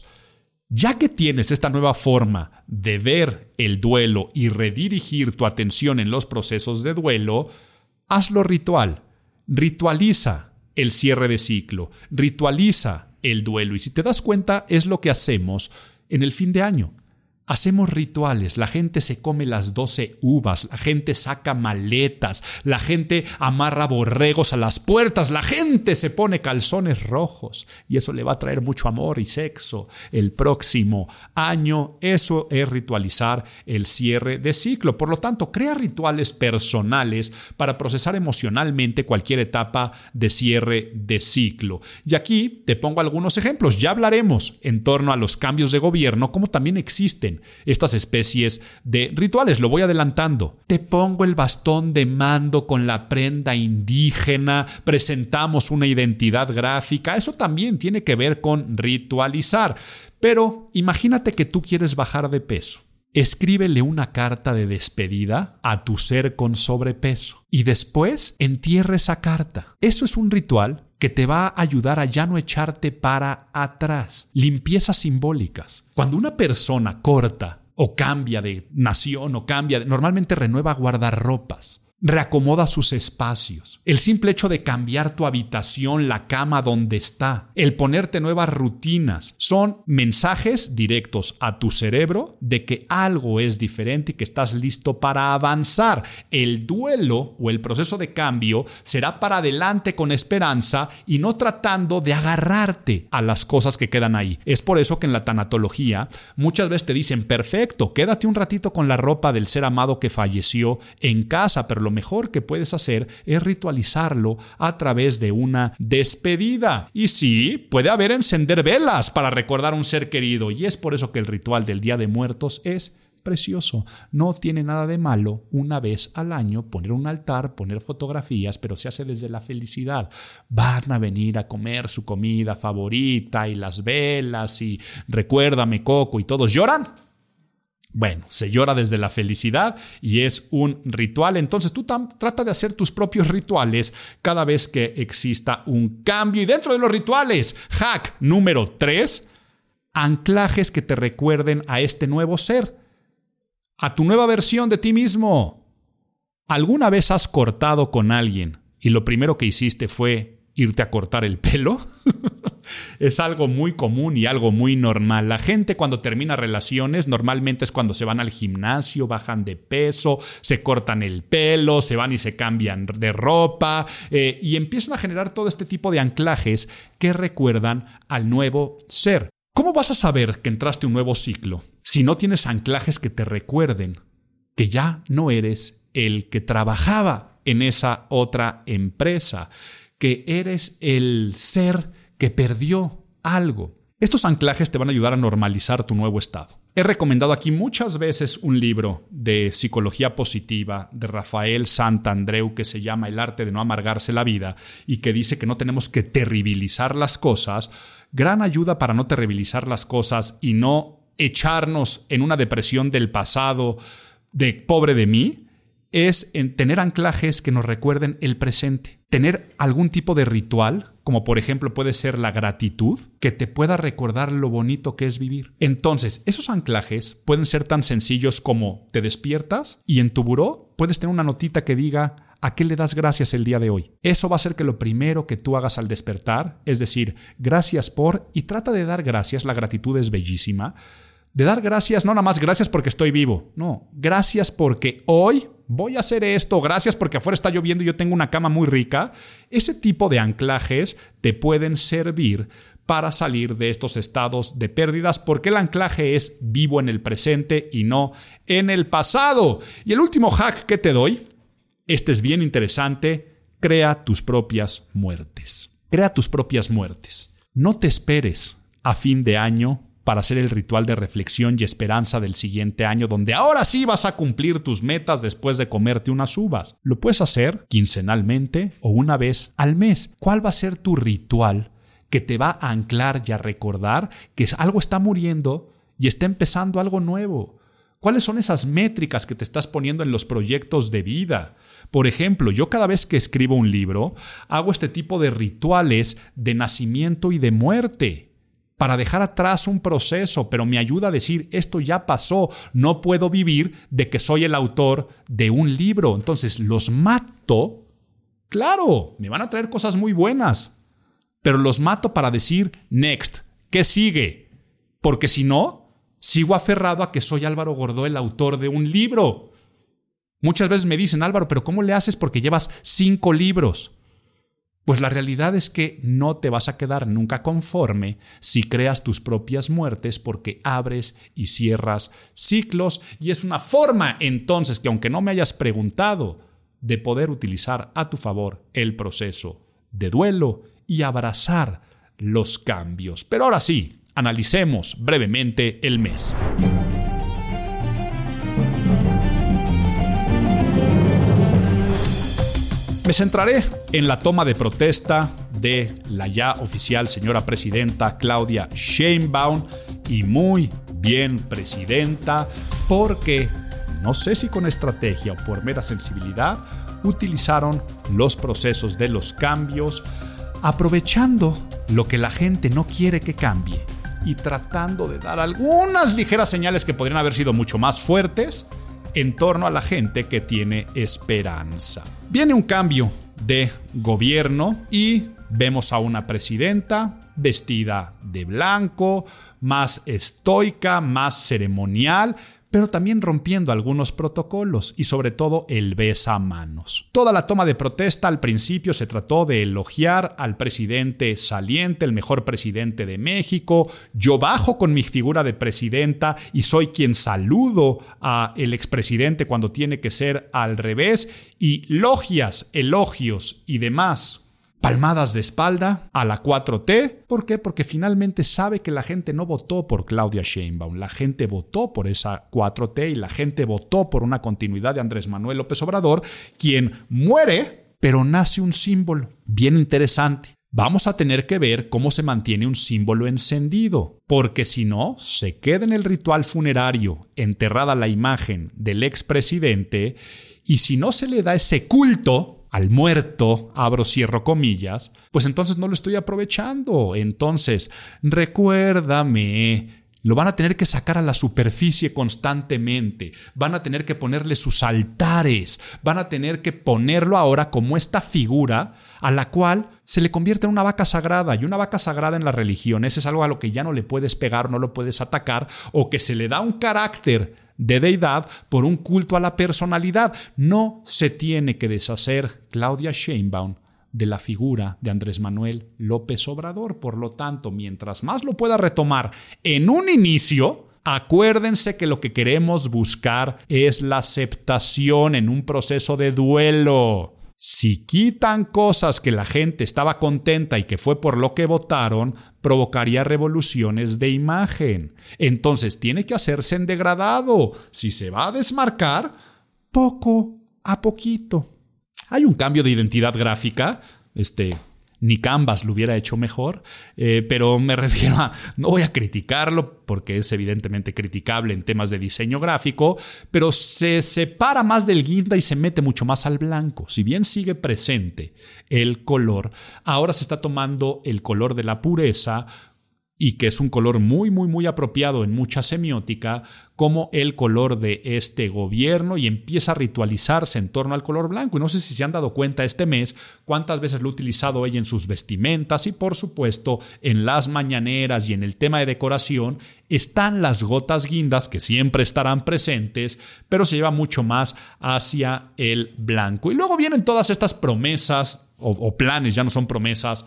Ya que tienes esta nueva forma de ver el duelo y redirigir tu atención en los procesos de duelo, hazlo ritual. Ritualiza el cierre de ciclo. Ritualiza el duelo. Y si te das cuenta, es lo que hacemos en el fin de año. Hacemos rituales, la gente se come las 12 uvas, la gente saca maletas, la gente amarra borregos a las puertas, la gente se pone calzones rojos y eso le va a traer mucho amor y sexo el próximo año. Eso es ritualizar el cierre de ciclo. Por lo tanto, crea rituales personales para procesar emocionalmente cualquier etapa de cierre de ciclo. Y aquí te pongo algunos ejemplos. Ya hablaremos en torno a los cambios de gobierno, como también existen estas especies de rituales. Lo voy adelantando. Te pongo el bastón de mando con la prenda indígena, presentamos una identidad gráfica. Eso también tiene que ver con ritualizar. Pero imagínate que tú quieres bajar de peso. Escríbele una carta de despedida a tu ser con sobrepeso y después entierra esa carta. Eso es un ritual que te va a ayudar a ya no echarte para atrás. Limpiezas simbólicas. Cuando una persona corta o cambia de nación o normalmente renueva guardarropas. Reacomoda sus espacios. El simple hecho de cambiar tu habitación, la cama donde está, el ponerte nuevas rutinas, son mensajes directos a tu cerebro de que algo es diferente y que estás listo para avanzar. El duelo o el proceso de cambio será para adelante con esperanza y no tratando de agarrarte a las cosas que quedan ahí. Es por eso que en la tanatología muchas veces te dicen, perfecto, quédate un ratito con la ropa del ser amado que falleció en casa, pero lo mejor que puedes hacer es ritualizarlo a través de una despedida. Y sí, puede haber encender velas para recordar a un ser querido, y es por eso que el ritual del Día de Muertos es precioso. No tiene nada de malo una vez al año poner un altar, poner fotografías, pero se hace desde la felicidad. Van a venir a comer su comida favorita y las velas y recuérdame Coco y todos lloran. Bueno, se llora desde la felicidad y es un ritual. Entonces tú trata de hacer tus propios rituales cada vez que exista un cambio. Y dentro de los rituales, hack número 3, anclajes que te recuerden a este nuevo ser, a tu nueva versión de ti mismo. ¿Alguna vez has cortado con alguien y lo primero que hiciste fue irte a cortar el pelo? Es algo muy común y algo muy normal. La gente cuando termina relaciones normalmente es cuando se van al gimnasio, bajan de peso, se cortan el pelo, se van y se cambian de ropa y empiezan a generar todo este tipo de anclajes que recuerdan al nuevo ser. ¿Cómo vas a saber que entraste a un nuevo ciclo si no tienes anclajes que te recuerden que ya no eres el que trabajaba en esa otra empresa, que eres el ser que perdió algo? Estos anclajes te van a ayudar a normalizar tu nuevo estado. He recomendado aquí muchas veces un libro de psicología positiva de Rafael Santandreu que se llama El arte de no amargarse la vida y que dice que no tenemos que terribilizar las cosas. Gran ayuda para no terribilizar las cosas y no echarnos en una depresión del pasado de pobre de mí es en tener anclajes que nos recuerden el presente. Tener algún tipo de ritual, como por ejemplo puede ser la gratitud, que te pueda recordar lo bonito que es vivir. Entonces, esos anclajes pueden ser tan sencillos como te despiertas y en tu buró puedes tener una notita que diga ¿a qué le das gracias el día de hoy? Eso va a hacer que lo primero que tú hagas al despertar, es decir, gracias por, y trata de dar gracias, la gratitud es bellísima, de dar gracias, no nada más gracias porque estoy vivo, no, gracias porque hoy voy a hacer esto, gracias porque afuera está lloviendo y yo tengo una cama muy rica. Ese tipo de anclajes te pueden servir para salir de estos estados de pérdidas, porque el anclaje es vivo en el presente y no en el pasado. Y el último hack que te doy, este es bien interesante: crea tus propias muertes. Crea tus propias muertes. No te esperes a fin de año para hacer el ritual de reflexión y esperanza del siguiente año, donde ahora sí vas a cumplir tus metas después de comerte unas uvas. Lo puedes hacer quincenalmente o una vez al mes. ¿Cuál va a ser tu ritual que te va a anclar y a recordar que algo está muriendo y está empezando algo nuevo? ¿Cuáles son esas métricas que te estás poniendo en los proyectos de vida? Por ejemplo, yo cada vez que escribo un libro, hago este tipo de rituales de nacimiento y de muerte para dejar atrás un proceso, pero me ayuda a decir, esto ya pasó, no puedo vivir de que soy el autor de un libro. Entonces, los mato. Claro, me van a traer cosas muy buenas, pero los mato para decir, next, ¿qué sigue? Porque si no, sigo aferrado a que soy Álvaro Gordó, el autor de un libro. Muchas veces me dicen, Álvaro, ¿pero cómo le haces porque llevas 5 libros? Pues la realidad es que no te vas a quedar nunca conforme si creas tus propias muertes, porque abres y cierras ciclos, y es una forma entonces que, aunque no me hayas preguntado, de poder utilizar a tu favor el proceso de duelo y abrazar los cambios. Pero ahora sí, analicemos brevemente el mes. Me centraré en la toma de protesta de la ya oficial señora presidenta Claudia Sheinbaum, y muy bien, presidenta, porque no sé si con estrategia o por mera sensibilidad utilizaron los procesos de los cambios, aprovechando lo que la gente no quiere que cambie y tratando de dar algunas ligeras señales que podrían haber sido mucho más fuertes en torno a la gente que tiene esperanza. Viene un cambio de gobierno y vemos a una presidenta vestida de blanco, más estoica, más ceremonial, pero también rompiendo algunos protocolos y sobre todo el besamanos. Toda la toma de protesta al principio se trató de elogiar al presidente saliente, el mejor presidente de México. Yo bajo con mi figura de presidenta y soy quien saludo al expresidente cuando tiene que ser al revés, y logias, elogios y demás palmadas de espalda a la 4T. ¿Por qué? Porque finalmente sabe que la gente no votó por Claudia Sheinbaum. La gente votó por esa 4T y la gente votó por una continuidad de Andrés Manuel López Obrador, quien muere, pero nace un símbolo. Bien interesante. Vamos a tener que ver cómo se mantiene un símbolo encendido, porque si no, se queda en el ritual funerario enterrada la imagen del expresidente, y si no se le da ese culto al muerto, abro, cierro comillas, pues entonces no lo estoy aprovechando. Entonces, recuérdame, lo van a tener que sacar a la superficie constantemente, van a tener que ponerle sus altares, van a tener que ponerlo ahora como esta figura a la cual se le convierte en una vaca sagrada, y una vaca sagrada en las religiones es algo a lo que ya no le puedes pegar, no lo puedes atacar, o que se le da un carácter de deidad por un culto a la personalidad. No se tiene que deshacer Claudia Sheinbaum de la figura de Andrés Manuel López Obrador. Por lo tanto, mientras más lo pueda retomar en un inicio, acuérdense que lo que queremos buscar es la aceptación en un proceso de duelo. Si quitan cosas que la gente estaba contenta y que fue por lo que votaron, provocaría revoluciones de imagen. Entonces tiene que hacerse en degradado. Si se va a desmarcar, poco a poquito. Hay un cambio de identidad gráfica, ni Canvas lo hubiera hecho mejor, pero me refiero a, no voy a criticarlo porque es evidentemente criticable en temas de diseño gráfico, pero se separa más del guinda y se mete mucho más al blanco. Si bien sigue presente el color, ahora se está tomando el color de la pureza, y que es un color muy, muy, muy apropiado en mucha semiótica, como el color de este gobierno, y empieza a ritualizarse en torno al color blanco. Y no sé si se han dado cuenta este mes cuántas veces lo ha utilizado ella en sus vestimentas, y por supuesto en las mañaneras y en el tema de decoración están las gotas guindas, que siempre estarán presentes, pero se lleva mucho más hacia el blanco. Y luego vienen todas estas promesas o planes, ya no son promesas,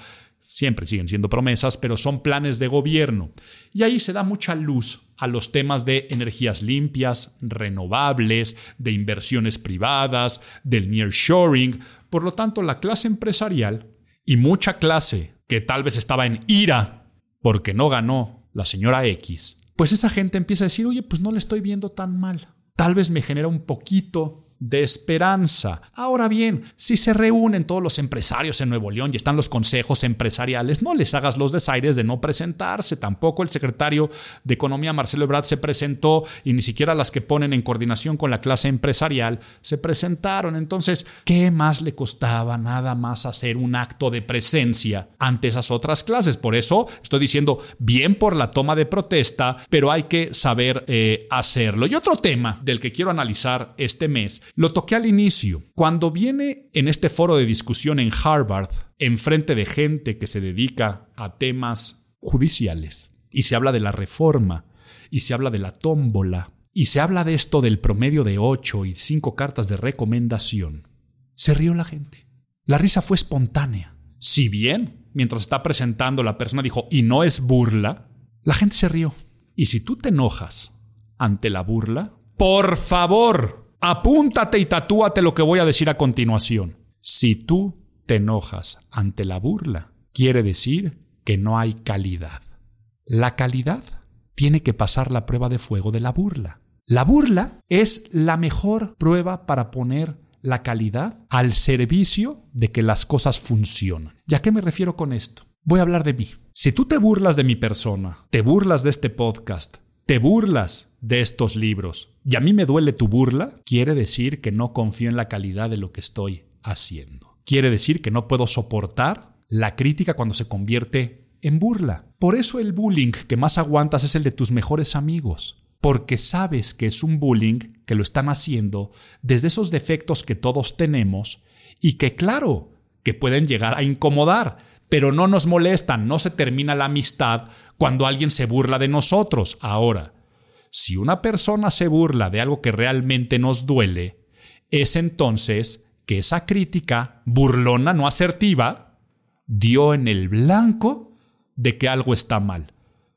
Siempre siguen siendo promesas, pero son planes de gobierno. Y ahí se da mucha luz a los temas de energías limpias, renovables, de inversiones privadas, del nearshoring. Por lo tanto, la clase empresarial y mucha clase que tal vez estaba en ira porque no ganó la señora X, pues esa gente empieza a decir, oye, pues no le estoy viendo tan mal. Tal vez me genera un poquito de esperanza. Ahora bien, si se reúnen todos los empresarios en Nuevo León y están los consejos empresariales, no les hagas los desaires de no presentarse. Tampoco el secretario de Economía, Marcelo Ebrard, se presentó y ni siquiera las que ponen en coordinación con la clase empresarial se presentaron. Entonces, ¿qué más le costaba nada más hacer un acto de presencia ante esas otras clases? Por eso estoy diciendo bien por la toma de protesta, pero hay que saber hacerlo. Y otro tema del que quiero analizar este mes, lo toqué al inicio. Cuando viene en este foro de discusión en Harvard, enfrente de gente que se dedica a temas judiciales, y se habla de la reforma, y se habla de la tómbola, y se habla de esto del promedio de 8 y 5 cartas de recomendación, se rió la gente. La risa fue espontánea. Si bien, mientras está presentando, la persona dijo, y no es burla, la gente se rió. Y si tú te enojas ante la burla, por favor, apúntate y tatúate lo que voy a decir a continuación. Si tú te enojas ante la burla, quiere decir que no hay calidad. La calidad tiene que pasar la prueba de fuego de la burla. La burla es la mejor prueba para poner la calidad al servicio de que las cosas funcionan. ¿Y a qué me refiero con esto? Voy a hablar de mí. Si tú te burlas de mi persona, te burlas de este podcast, te burlas de estos libros y a mí me duele tu burla, quiere decir que no confío en la calidad de lo que estoy haciendo. Quiere decir que no puedo soportar la crítica cuando se convierte en burla. Por eso el bullying que más aguantas es el de tus mejores amigos, porque sabes que es un bullying que lo están haciendo desde esos defectos que todos tenemos y que claro, que pueden llegar a incomodar, pero no nos molestan, no se termina la amistad cuando alguien se burla de nosotros. Ahora, si una persona se burla de algo que realmente nos duele, es entonces que esa crítica burlona, no asertiva, dio en el blanco de que algo está mal.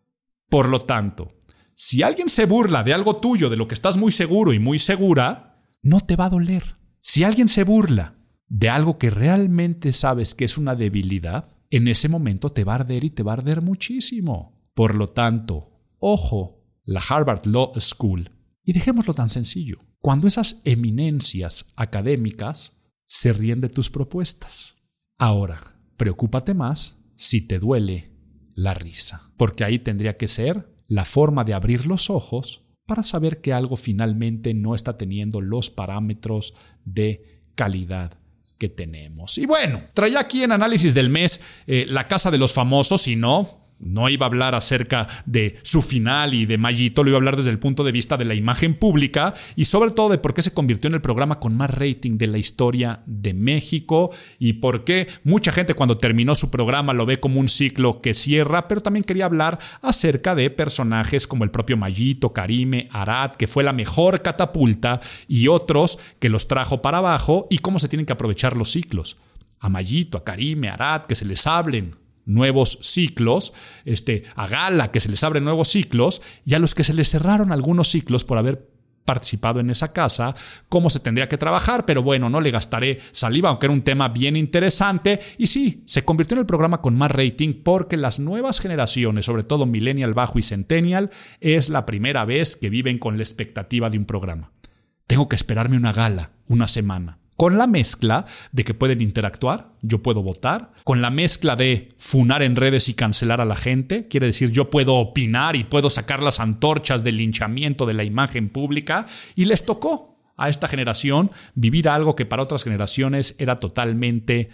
Por lo tanto, si alguien se burla de algo tuyo, de lo que estás muy seguro y muy segura, no te va a doler. Si alguien se burla de algo que realmente sabes que es una debilidad, en ese momento te va a arder y te va a arder muchísimo. Por lo tanto, ojo, la Harvard Law School. Y dejémoslo tan sencillo. Cuando esas eminencias académicas se ríen de tus propuestas. Ahora, preocúpate más si te duele la risa. Porque ahí tendría que ser la forma de abrir los ojos para saber que algo finalmente no está teniendo los parámetros de calidad que tenemos. Y bueno, traía aquí en análisis del mes La Casa de los Famosos y no iba a hablar acerca de su final y de Mayito, lo iba a hablar desde el punto de vista de la imagen pública y sobre todo de por qué se convirtió en el programa con más rating de la historia de México y por qué mucha gente cuando terminó su programa lo ve como un ciclo que cierra, pero también quería hablar acerca de personajes como el propio Mayito, Karime, Arad, que fue la mejor catapulta y otros que los trajo para abajo y cómo se tienen que aprovechar los ciclos. A Mayito, a Karime, a Arad, que se les hablen nuevos ciclos, a Gala, que se les abren nuevos ciclos, y a los que se les cerraron algunos ciclos por haber participado en esa casa, cómo se tendría que trabajar, pero bueno, no le gastaré saliva, aunque era un tema bien interesante, y sí, se convirtió en el programa con más rating porque las nuevas generaciones, sobre todo Millennial bajo y Centennial, es la primera vez que viven con la expectativa de un programa. Tengo que esperarme una gala, una semana. Con la mezcla de que pueden interactuar, yo puedo votar, con la mezcla de funar en redes y cancelar a la gente, quiere decir yo puedo opinar y puedo sacar las antorchas del linchamiento de la imagen pública, y les tocó a esta generación vivir algo que para otras generaciones era totalmente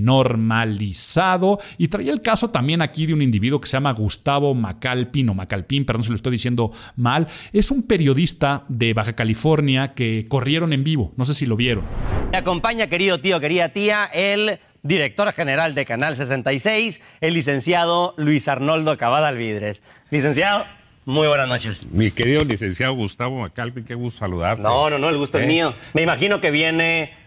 normalizado. Y traía el caso también aquí de un individuo que se llama Gustavo Macalpín, perdón si lo estoy diciendo mal. Es un periodista de Baja California que corrieron en vivo, no sé si lo vieron. Me acompaña, querido tío, querida tía, el director general de Canal 66, el licenciado Luis Arnoldo Cavada Alvidres. Licenciado, muy buenas noches. Mi querido licenciado Gustavo Macalpín, qué gusto saludarte. No, el gusto es mío. Me imagino que viene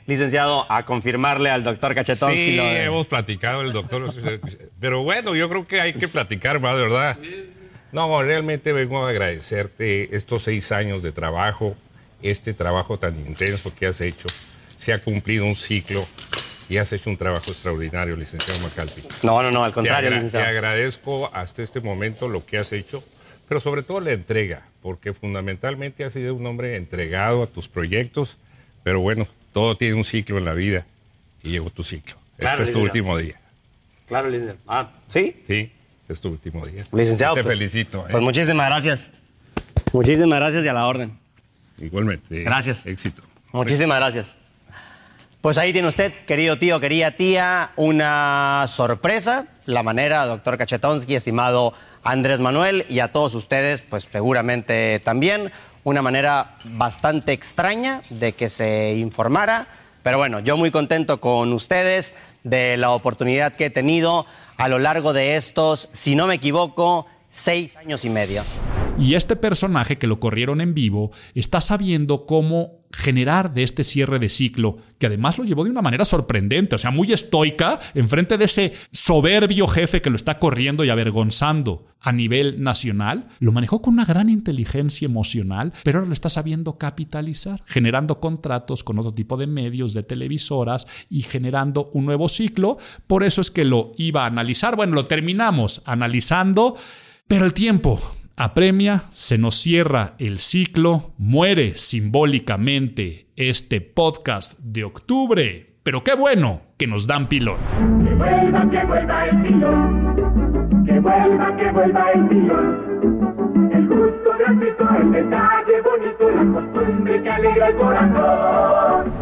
licenciado, a confirmarle al doctor Cachetonsky. Sí, hemos platicado el doctor. Pero bueno, yo creo que hay que platicar más, de verdad. No, realmente vengo a agradecerte estos 6 años de trabajo, este trabajo tan intenso que has hecho. Se ha cumplido un ciclo y has hecho un trabajo extraordinario, licenciado McAlpin. No, al contrario, licenciado. Te agradezco hasta este momento lo que has hecho, pero sobre todo la entrega, porque fundamentalmente has sido un hombre entregado a tus proyectos, pero bueno, todo tiene un ciclo en la vida y llegó tu ciclo. Claro, este es tu último día. Claro, licenciado. ¿Sí? Sí, es tu último día. Licenciado, te felicito. Pues muchísimas gracias. Muchísimas gracias y a la orden. Igualmente. Gracias. Éxito. Muchísimas gracias. Pues ahí tiene usted, querido tío, querida tía, una sorpresa. La manera, doctor Cachetonsky, estimado Andrés Manuel, y a todos ustedes, pues seguramente también, una manera bastante extraña de que se informara. Pero bueno, yo muy contento con ustedes de la oportunidad que he tenido a lo largo de estos, si no me equivoco, 6 años y medio. Y este personaje que lo corrieron en vivo está sabiendo cómo generar de este cierre de ciclo, que además lo llevó de una manera sorprendente, o sea, muy estoica, enfrente de ese soberbio jefe que lo está corriendo y avergonzando a nivel nacional. Lo manejó con una gran inteligencia emocional, pero ahora lo está sabiendo capitalizar, generando contratos con otro tipo de medios, de televisoras, y generando un nuevo ciclo. Por eso es que lo iba a analizar. Bueno, lo terminamos analizando, pero el tiempo apremia, se nos cierra el ciclo, muere simbólicamente este podcast de octubre. Pero qué bueno que nos dan pilón. Que vuelva el pilón. Que vuelva el pilón. El gusto gratuito, el detalle bonito, la costumbre que alegra el corazón.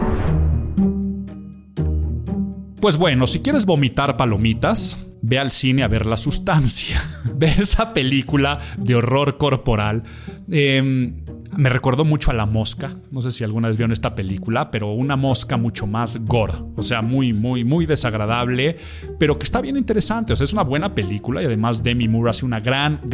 Pues bueno, si quieres vomitar palomitas, ve al cine a ver La Sustancia. Ve esa película de horror corporal. Me recordó mucho a La Mosca. No sé si alguna vez vieron esta película, pero una mosca mucho más gore. O sea, muy, muy, muy desagradable, pero que está bien interesante. O sea, es una buena película y además Demi Moore hace una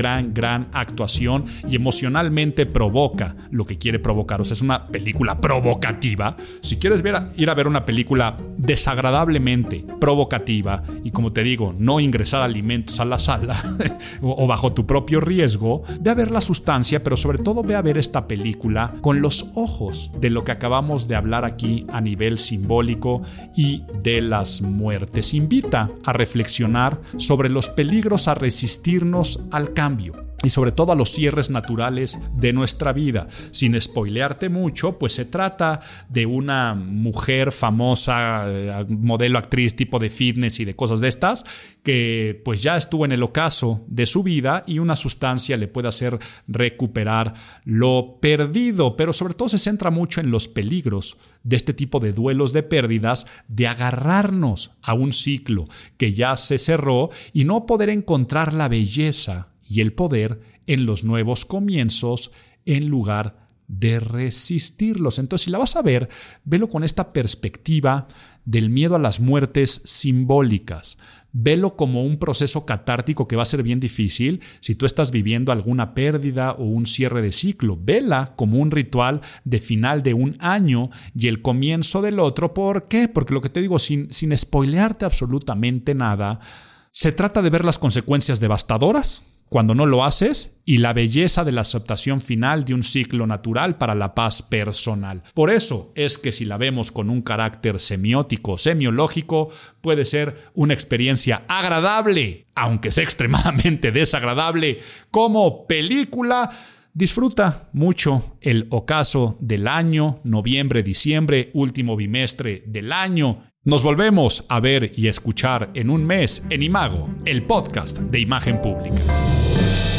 gran actuación y emocionalmente provoca lo que quiere provocar. O sea, es una película provocativa. Si quieres ir a ver una película desagradablemente provocativa y, como te digo, no ingresar alimentos a la sala o bajo tu propio riesgo, ve a ver La Sustancia, pero sobre todo ve a ver esta película con los ojos de lo que acabamos de hablar aquí a nivel simbólico y de las muertes. Invita a reflexionar sobre los peligros a resistirnos al cambio y sobre todo a los cierres naturales de nuestra vida. Sin spoilearte mucho, pues se trata de una mujer famosa, modelo, actriz, tipo de fitness y de cosas de estas, que pues ya estuvo en el ocaso de su vida y una sustancia le puede hacer recuperar lo perdido, pero sobre todo se centra mucho en los peligros de este tipo de duelos de pérdidas, de agarrarnos a un ciclo que ya se cerró y no poder encontrar la belleza y el poder en los nuevos comienzos en lugar de resistirlos. Entonces, si la vas a ver, velo con esta perspectiva del miedo a las muertes simbólicas. Velo como un proceso catártico que va a ser bien difícil si tú estás viviendo alguna pérdida o un cierre de ciclo. Vela como un ritual de final de un año y el comienzo del otro. ¿Por qué? Porque lo que te digo, sin spoilearte absolutamente nada, se trata de ver las consecuencias devastadoras cuando no lo haces y la belleza de la aceptación final de un ciclo natural para la paz personal. Por eso es que si la vemos con un carácter semiótico, semiológico, puede ser una experiencia agradable, aunque sea extremadamente desagradable, como película. Disfruta mucho el ocaso del año, noviembre, diciembre, último bimestre del año. Nos volvemos a ver y escuchar en un mes en Imago, el podcast de Imagen Pública.